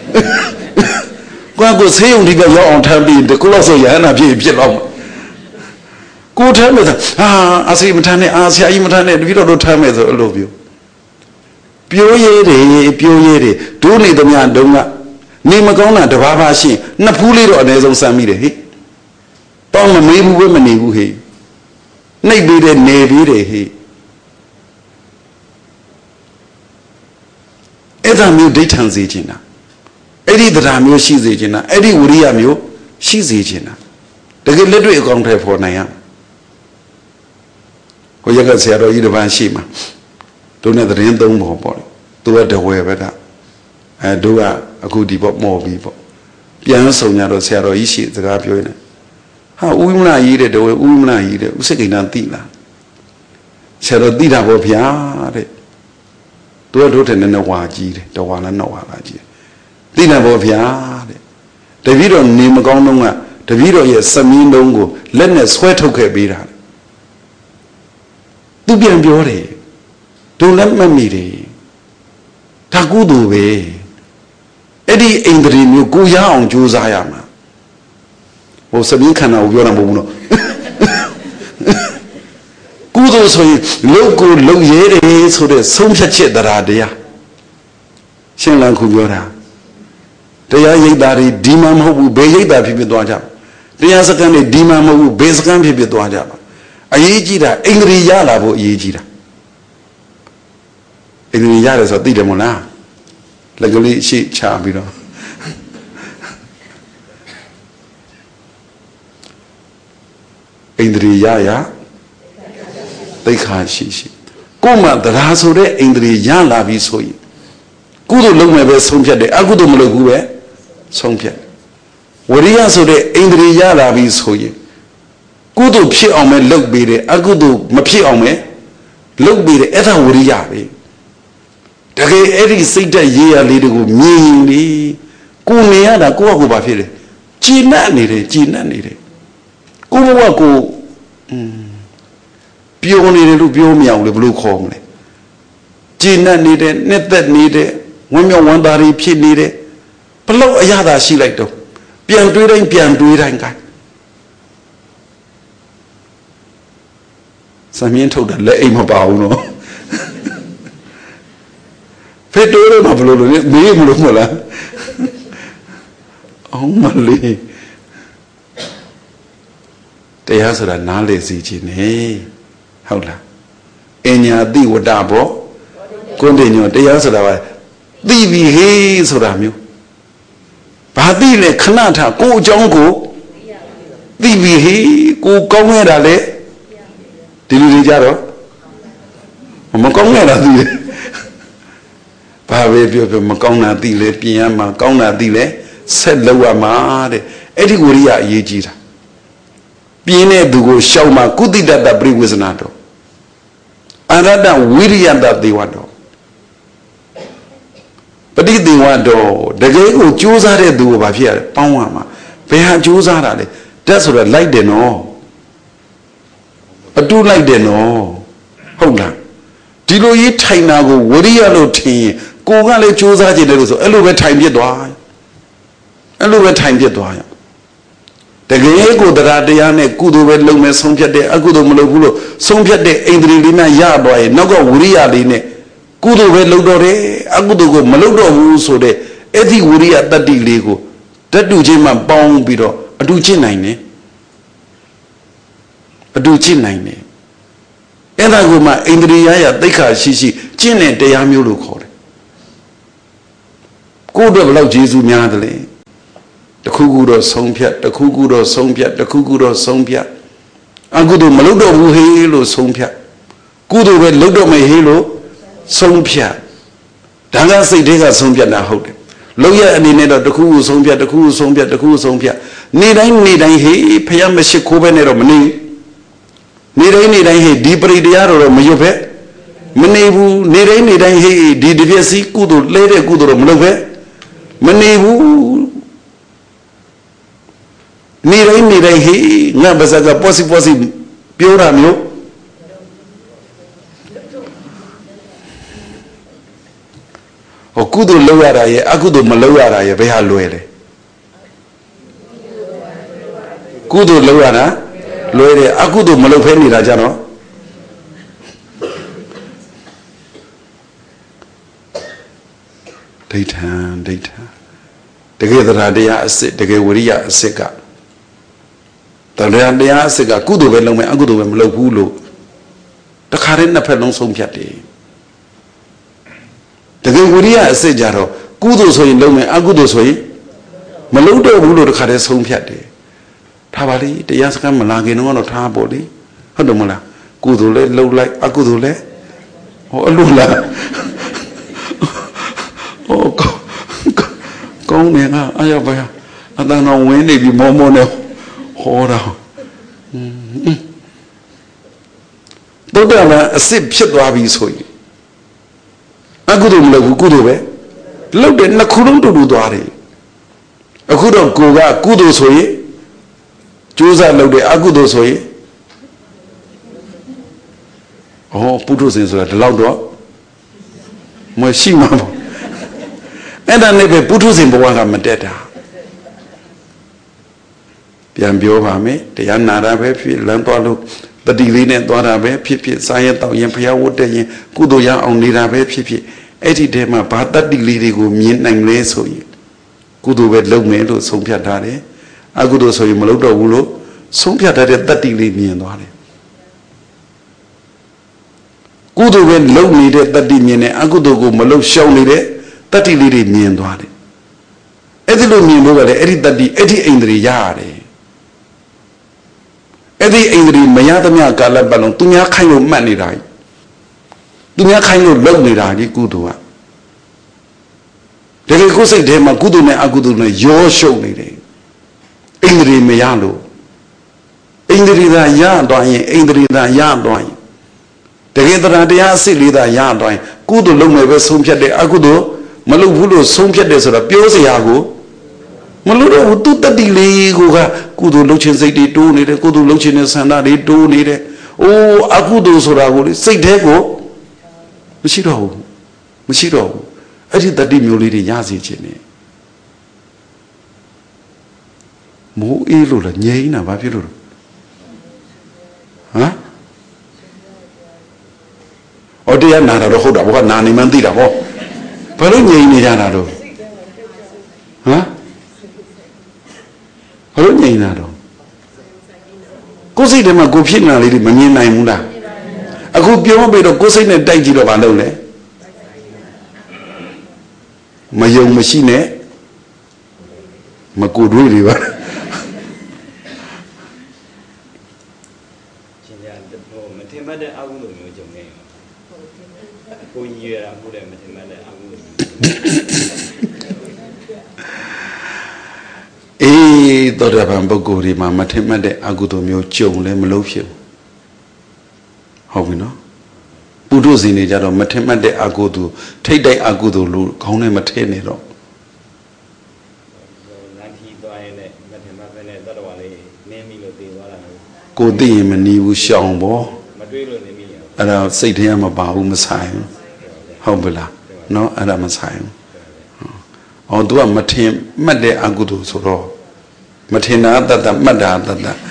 A: Go go say only your own time, the colossal Yana Pilom. Go tell me that, ah, as him Tane, as him Tane, we don't time as I love you. Pure yere, pure yere, do need the man, don't Nimagona, the Babashi, Napuli or there's on Samide. Tom maybe women, he. Maybe the navy, he. Eda mu daytan zejina. Edi dara mu shi zejina. Edi wuriya mu shi zejina. Dage letwe akong thai pho nai ya. Ko yaga sia ro yi de ban shi ma. Tu ne tharin thong pho pho. Tu wa de we ba ka. Eh tu ka aku di pho mo bi pho. Pian saung nya ro sia ro yi shi saka pyo ne. Ha u mna yi de de we u mna yi de u sik kai na ti la. Sia ro ti da pho phya de. Do a daughter in a waji, the one and no waji. Dinner of ya. The video name Gonga, the video is Samin Dongo, let us sweat okay be that. Do be a beauty. Don't let me meet it. Tagudu way. Eddie in the dream, you go young, Josayama. Or Sabin can of your Namuno. Kudo so logo low yere so the some shit that are there. Shenlan Kubura. They are ye that a demon who be that people do a job. They are second a demon who base can people do a job. A yejida, angry yala bo yejida. Angry yalas of the mona. Legally she chabino. Angry yaya. They can't see. Kuma the Rasore in the Yana Visoi. Good look my best some pet, a good mologue, some pet. What he answered in the Yana Visoi. Good pea on me, look be the a good mapia on me, look be the other Wuriabi. The Eddie said that ye are little meanly, ကိုနေရတာကိုကကိုဘာဖြစ်လဲကြည်နပ်နေတယ်ကြည်နပ်နေတယ်ကိုဘဝကိုอืมပြောနေတယ်လို့ပြောမရဘူးလေဘယ်လိုခေါ်မလဲကြည်နပ်နေတယ်နှစ်သက်နေတယ်ဝမ်းမြောက်ဝမ်းသာတွေဖြစ်နေတယ်ဘလို့အရသာရှိလိုက်တော့ပြန်တွေးတိုင်းပြန်တွေးတိုင်းကစမြင်းထုတ်တာလက်အိမ်မပါဘူးနော်ဖေတိုးလို့မဘလို့လို့မေးမလို့မလားအောင်မလေးတရားဆိုတာနားလေစီခြင်းနေဟုတ်လားအညာတိဝတ္တဘောကိုယ်တည်းညောတရားဆိုတာကသိပြီဟေးဆိုတာမျိုးဘာသိလဲခဏထကိုအကြောင်းကိုသိပြီဟေးကိုကောင်းခဲ့တာလေဒီလူတွေကြတော့မကောင်းခဲ့တာသိတယ်ဘာပဲပြောပြောမကောင်းတာသိလဲပြင်ရမှာကောင်းတာသိလဲဆက်လောက်ရမှာတဲ့အဲ့ဒီဝိရိယအရေးကြီးတာပြင်းတဲ့သူကိုရှောက်မှာကုသတတပရိဝေဇနာတော့အရတဝိရိယတသေဝတော့ပဋိသေဝတော့တကယ်ကိုကြိုးစားတဲ့သူကိုဘာဖြစ်ရလဲပေါင်းရမှာဘယ်ဟာကြိုးစားတာလဲတက်ဆိုတော့လိုက်တယ်နော်အတူလိုက်တယ်နော်ဟုတ်လားဒီလိုကြီးထိုင်တာကိုဝိရိယလို့ထင်ရင်ကိုကလည်းကြိုးစားကြတယ်လို့ဆိုအဲ့လိုပဲထိုင်ပြစ်သွားအဲ့လိုပဲထိုင်ပြစ်သွားရတကယ်ကိုတရားတရားနဲ့ကုသိုလ်ပဲလုပ်မယ်ဆုံးဖြတ်တဲ့အကုသိုလ်မလုပ်ဘူးလို့ဆုံးဖြတ်တဲ့အိန္ဒြေလေးနဲ့ရသွားရင်နောက်ကဝိရိယလေးနဲ့ကုသိုလ်ပဲလုပ်တော့တယ်အကုသိုလ်ကိုမလုပ်တော့ဘူးဆိုတဲ့အဲ့ဒီဝိရိယတတ္တိလေးကိုတတုချင်းမှပေါင်းပြီးတော့အတူကျင့်နိုင်တယ်အတူကျင့်နိုင်တယ်အဲ့ဒါကိုမှအိန္ဒြေရရသိက္ခာရှိရှိကျင့်တဲ့တရားမျိုးလို့ခေါ်တယ်ကိုယ်တော့ဘယ်လောက်ကျေးဇူးများတယ်လဲတခုခုတော့ဆုံးဖြတ်တခုခုတော့ဆုံးဖြတ်တခုခုတော့ဆုံးဖြတ်အကုသိုလ်မလုပ်တော့ဘူးဟေးလို့ဆုံးဖြတ်ကုသိုလ်ပဲလုပ်တော့မယ်ဟေးလို့ဆုံးဖြတ်ဒါကစိတ်တွေကဆုံးဖြတ်တာဟုတ်တယ်လောက်ရအနေနဲ့တော့တခုခုဆုံးဖြတ်တခုခုဆုံးဖြတ်တခုခုဆုံးဖြတ်နေတိုင်းနေတိုင်းဟေးဖျက်မရှိခိုးပဲနဲ့တော့မနေနေတိုင်းနေတိုင်းဟေးဒီပရိတရားတော့မရွတ်ပဲမနေဘူးနေတိုင်းနေတိုင်းဟေးဒီတပြည့်စီကုသိုလ်လဲတဲ့ကုသိုလ်တော့မလုပ်ပဲမနေဘူးနေတိုင်းနေတိုင်းဟေးငါပါစကပေါ့စီပေါ့စီပြောတာမျိုးဟိုကုသိုလ်လုပ်ရတာရဲ့အကုသိုလ်မလုပ်ရတာရဲ့ဘယ်ဟာလွယ်လဲကုသိုလ်လုပ်ရတာလွယ်တယ်အကုသိုလ်မလုပ်ဖဲနေတာကြတော့ဒိဋ္ဌံဒိဋ္ဌံတကယ်တရားတရားအစစ်တကယ်ဝိရိယအစစ်ကတရားတရားအစစ်ကကုသိုလ်ပဲလုပ်မယ်အကုသိုလ်ပဲမလုပ်ဘူးလို့တခါတည်းနှစ်ဖက်လုံးဆုံးဖြတ်တယ်တကယ်ဝိရိယအစစ်ကြတော့ကုသိုလ်ဆိုရင်လုပ်မယ်အကုသိုလ်ဆိုရင်မလုပ်တော့ဘူးလို့တခါတည်းဆုံးဖြတ်တယ်ထားပါလိတရားစကားမလာခင်တော့ထားပေါ့လေဟုတ်တယ်မလားကုသိုလ်လဲလုပ်လိုက်အကုသိုလ်လဲဟောအလိုလားဟောကောင်းတယ်ငါအားရပါရအတန်တော်ဝင်နေပြီမောမောနဲ့ဟောတာတုတ်တယ်လားအစစ်ဖြစ်သွားပြီဆိုရင်အကုသိုလ်မလုပ်ဘူးကုသိုလ်ပဲလုပ်တယ်နှစ်ခုလုံးတူတူသွားတယ်အခုတော့ကိုကကုသိုလ်ဆိုရင်ကျိုးစားလုပ်တယ်အကုသိုလ်ဆိုရင်ဩပုထုဇဉ်ဆိုတာဒီလောက်တော့မရှိမှာပေါ့အဲ့ဒါနဲ့ပဲပုထုဇဉ်ဘဝကမတက်တာပြန်ပြောပါမယ်တရားနာတာပဲဖြစ်လမ်းသွားလို့တတိလေးနဲ့သွားတာပဲဖြစ်ဖြစ်စားရတော့ရင်ဖျားဝတ်တဲ့ရင်ကုသိုလ်ရအောင်နေတာပဲဖြစ်ဖြစ်အဲ့ဒီတည်းမှာဘာတတိလေးတွေကိုမြင်နိုင်လဲဆိုရင်ကုသိုလ်ပဲလုပ်မယ်လို့ဆုံးဖြတ်ထားတယ်အကုသိုလ်ဆိုရင်မလုပ်တော့ဘူးလို့ဆုံးဖြတ်ထားတဲ့တတိလေးမြင်သွားတယ်ကုသိုလ်ပဲလုပ်နေတဲ့တတိမြင်တယ်အကုသိုလ်ကိုမလုပ်ရှောင်နေတဲ့တတိလေးတွေမြင်သွားတယ်အဲ့ဒီလိုမြင်လို့ကလည်းအဲ့ဒီတတိအဲ့ဒီအိန္ဒြေရရတယ်အဲ့ဒီအိန္ဒြေမရသမျှကာလပတ်လုံးသူများခိုင်းလို့မှတ်နေတာသူများခိုင်းလို့လုပ်နေတာဒီကုသိုလ်ကတကယ်ကိုယ်စိတ်ထဲမှာကုသိုလ်နဲ့အကုသိုလ်နဲ့ရောရှုပ်နေတယ်အိန္ဒြေမရလို့အိန္ဒြေသာရသွားရင်အိန္ဒြေသာရသွားရင်တကယ်တရားတရားအစစ်လေးသာရသွားရင်ကုသိုလ်လုပ်မယ်ပဲဆုံးဖြတ်တယ်အကုသိုလ်မလုပ်ဘူးလို့ဆုံးဖြတ်တယ်ဆိုတော့ပြောစရာကိုမလို့တော့သူတတိလေးကိုကကုသိုလ်လုပ်ခြင်းစိတ်တွေတိုးနေတယ်ကုသိုလ်လုပ်ခြင်းနဲ့ဆန္ဒတွေတိုးနေတယ်အိုးအကုသိုလ်ဆိုတာကိုလေစိတ်ထဲကိုမရှိတော့ဘူးမရှိတော့ဘူးအဲ့ဒီတတိမျိုးလေးတွေရစေခြင်းနဲ့မိုးအေးလို့လားငြိမ်းတာဘာဖြစ်လို့လဲဟမ်အော်တရားနာတာတော့ဟုတ်တာဘောကနာနေမှန်းသိတာဟောဘာလို့ငြိမ်းနေကြတာတော့ဟမ်ဘာလို့ငြိမ်းတာတော့ကိုယ်စိတ်ထဲမှာကိုဖြစ်နေတာလေးတွေမမြင်နိုင်ဘူးလားအခုပြောပြီးတော့ကိုယ်စိတ်နဲ့တိုက်ကြည့်တော့ဘာလုပ်လဲမယုံမရှိနဲ့မကိုတွေးတွေပါ
B: ရှင်ရဟိုမထင်မှတ်တဲ့အကုသိုလ်မျိုးကြုံနေရောကိုကြီးရတာဟုတ်တယ်မထင်မှတ်တဲ့အကုသိုလ်
A: အေးသောတာပန်ပုဂ္ဂိုလ်တွေမှာမထင်မှတ်တဲ့အကုသိုလ်မျိုးကြုံလဲမလုပ်ဖြစ်ဘူးဟုတ်ပြီနော်ပုထုဇဉ်တွေကြတော့မထင်မှတ်တဲ့အကုသိုလ်ထိတ်တိုက်အကုသိုလ်လို့ခေါင်းနဲ့မထဲနေတော့
B: လမ်းကြီးသွားရင်လည်းမထင်မှတ်ပဲနဲ့တတ္တဝါလေးနင်းမိလို့သေသွားတာ
A: ကိုသိရင်မနီးဘူးရှောင်ပေါ့
B: မတွေးလို့နေမိရ
A: အဲ့ဒါစိတ်ထဲမှာမပါဘူးမဆိုင်ဘူးဟုတ်ပြီလားနော်အဲ့ဒါမဆိုင်ဘူးအော် तू ကမထင်မှတ်တဲ့အကုသိုလ်ဆိုတော့မထင်တာတတ်တတ်မှတ်တာတတ်တတ်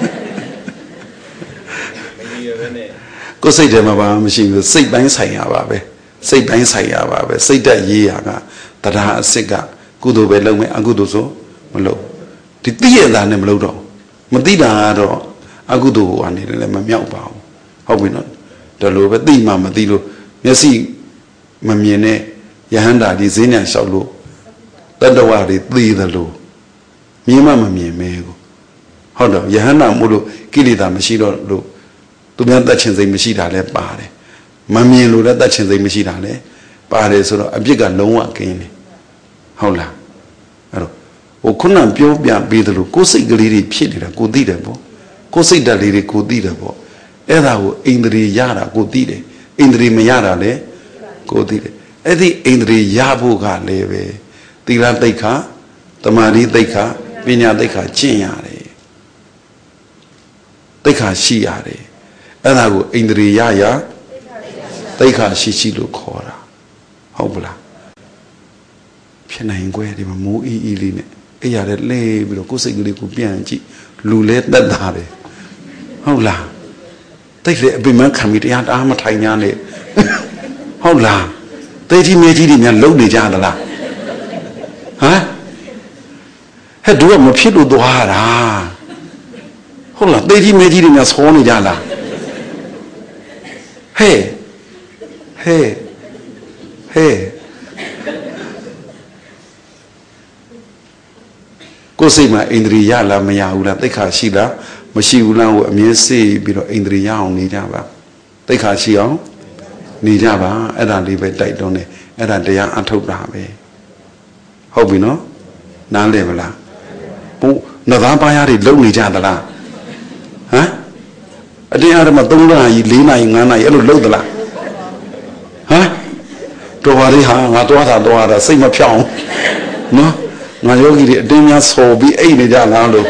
A: ကိုယ်စိတ်ထဲမှာဘာမှမရှိဘူးစိတ်ပိုင်းဆိုင်ရပါပဲစိတ်ပိုင်းဆိုင်ရပါပဲစိတ်တက်ရေးရကတရားအစစ်ကကုသိုလ်ပဲလုပ်မယ်အကုသိုလ်ဆိုမလုပ်ဒီသိရတာနဲ့မလုပ်တော့မသိတာကတော့အကုသိုလ်ဟိုအနေနဲ့လည်းမမြောက်ပါဘူးဟုတ်ပြီနော်ဒါလိုပဲသိမှမသိလို့မျက်စိမမြင်တဲ့ယဟန္တာဒီဈေးညံလျှောက်လို့တတ္တဝါတွေသိတယ်လို့မြင်မှမမြင်မဲကိုဟုတ်တော့ယဟန္တာမို့လို့ကိလေသာမရှိတော့လို့သူများတတ်ခြင်းစိတ်မရှိတာလည်းပါတယ်မမြင်လို့လည်းတတ်ခြင်းစိတ်မရှိတာလည်းပါတယ်ဆိုတော့အပြစ်ကလုံးဝကင်းတယ်ဟုတ်လားအဲ့တော့ဟိုခုနပြောပြပေးတယ်လို့ကိုယ်စိတ်ကလေးတွေဖြစ်နေတာကိုသိတယ်ပေါ့ကိုယ်စိတ်ဓာတ်လေးတွေကိုသိတယ်ပေါ့အဲ့ဒါကိုအိန္ဒြေရတာကိုသိတယ်အိန္ဒြေမရတာလည်းကိုသိတယ်အဲ့ဒီအိန္ဒြေရဖို့ကလည်းပဲသီလသိက္ခာသမာဓိသိက္ခာပညာသိက္ခာကျင့်ရတယ်သိက္ခာရှိရတယ်အဲ့ဒါကိုအိန္ဒြေရရသိက္ခာရှိရှိလို့ခေါ်တာဟုတ်ပလားဖြစ်နိုင်ကွယ်ဒီမှာမိုးအီးအီးလေးနဲ့အဲ့ရတဲ့လဲပြီးတော့ကိုယ်စိတ်ကလေးကိုပြန်ကြည့်လူလဲတက်တာတယ်ဟုတ်လားတိတ်လေအပင်မခံပြီးတရားအားမထိုင်냐နဲ့ဟုတ်လားတိတ်ကြီးမဲကြီးတွေများလုံနေကြသလားဟမ်ဟဲ့တို့ကမဖြစ်လို့သွားတာဟုတ်လားတိတ်ကြီးမဲကြီးတွေများဆောနေကြလားဟဲ့ဟဲ့ဟဲ့ကိုယ်စိတ်မှာအိန္ဒြေရလားမရဘူးလားသိက္ခာရှိလားမရှိဘူးလားကိုအမြဲစေပြီးတော့အိန္ဒြေရအောင်နေကြပါသိက္ခာရှိအောင်နေကြပါအဲ့ဒါလေးပဲတိုက်တွန်းတယ်အဲ့ဒါတရားအထုတ်တာပဲဟုတ်ပြီနော်နားလည်မလားဘုနသားပါးရတွေလုံနေကြသလားဟမ်အတင်းအားမသုံးနာရီလေးနာရီငါးနာရီအဲ့လိုလုံသလားဟမ်တော်ပါလေဟာငါသွားတာသွားတာစိတ်မဖြောင်းနော်ငါယောဂီတွေအတင်းများဆော်ပြီးအိတ်နေကြလားလို့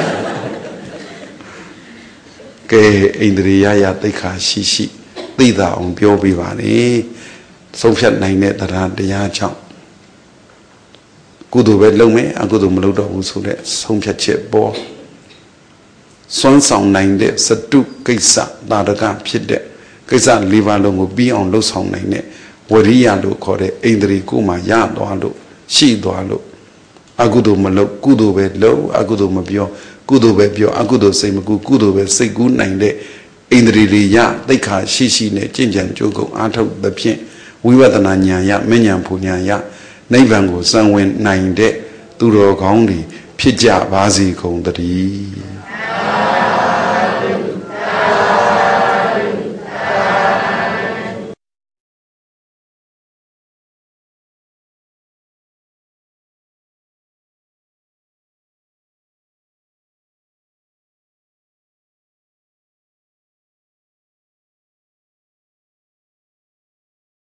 A: ကဲအိန္ဒြေယယသိက္ခာရှိရှိသိတာအောင်ပြောပြပါလေဆုံးဖြတ်နိုင်တဲ့တရားတရားကြောင့်ကုသိုလ်ပဲလုပ်မယ်အကုသိုလ်မလုပ်တော့ဘူးဆိုတဲ့ဆုံးဖြတ်ချက်ပေါ်စွမ်းဆောင်နိုင်တဲ့စတုကိစ္စတာရကဖြစ်တဲ့ကိစ္စ၄ပါးလုံးကိုပြီးအောင်လှုပ်ဆောင်နိုင်တဲ့ဝရိယလို့ခေါ်တဲ့အိန္ဒြေကိုမှရသွားလို့ရှိသွားလို့အကုသိုလ်မလုပ်ကုသိုလ်ပဲလုပ်အကုသိုလ်မပြောကုသိုလ်ပဲပြောအကုသိုလ်စိတ်မကူကုသိုလ်ပဲစိတ်ကူးနိုင်တဲ့အိန္ဒြေတွေရသိက္ခာရှိရှိနဲ့ကျင့်ကြံကြိုးကုံအားထုတ်သဖြင့်ဝိပဿနာဉာဏ်ရမဉ္ဇဉ်ဖူဉာဏ်ရနိဗ္ဗာန်ကိုစံဝင်နိုင်တဲ့သူတော်ကောင်းတွေဖြစ်ကြပါစေကုန်သတည်း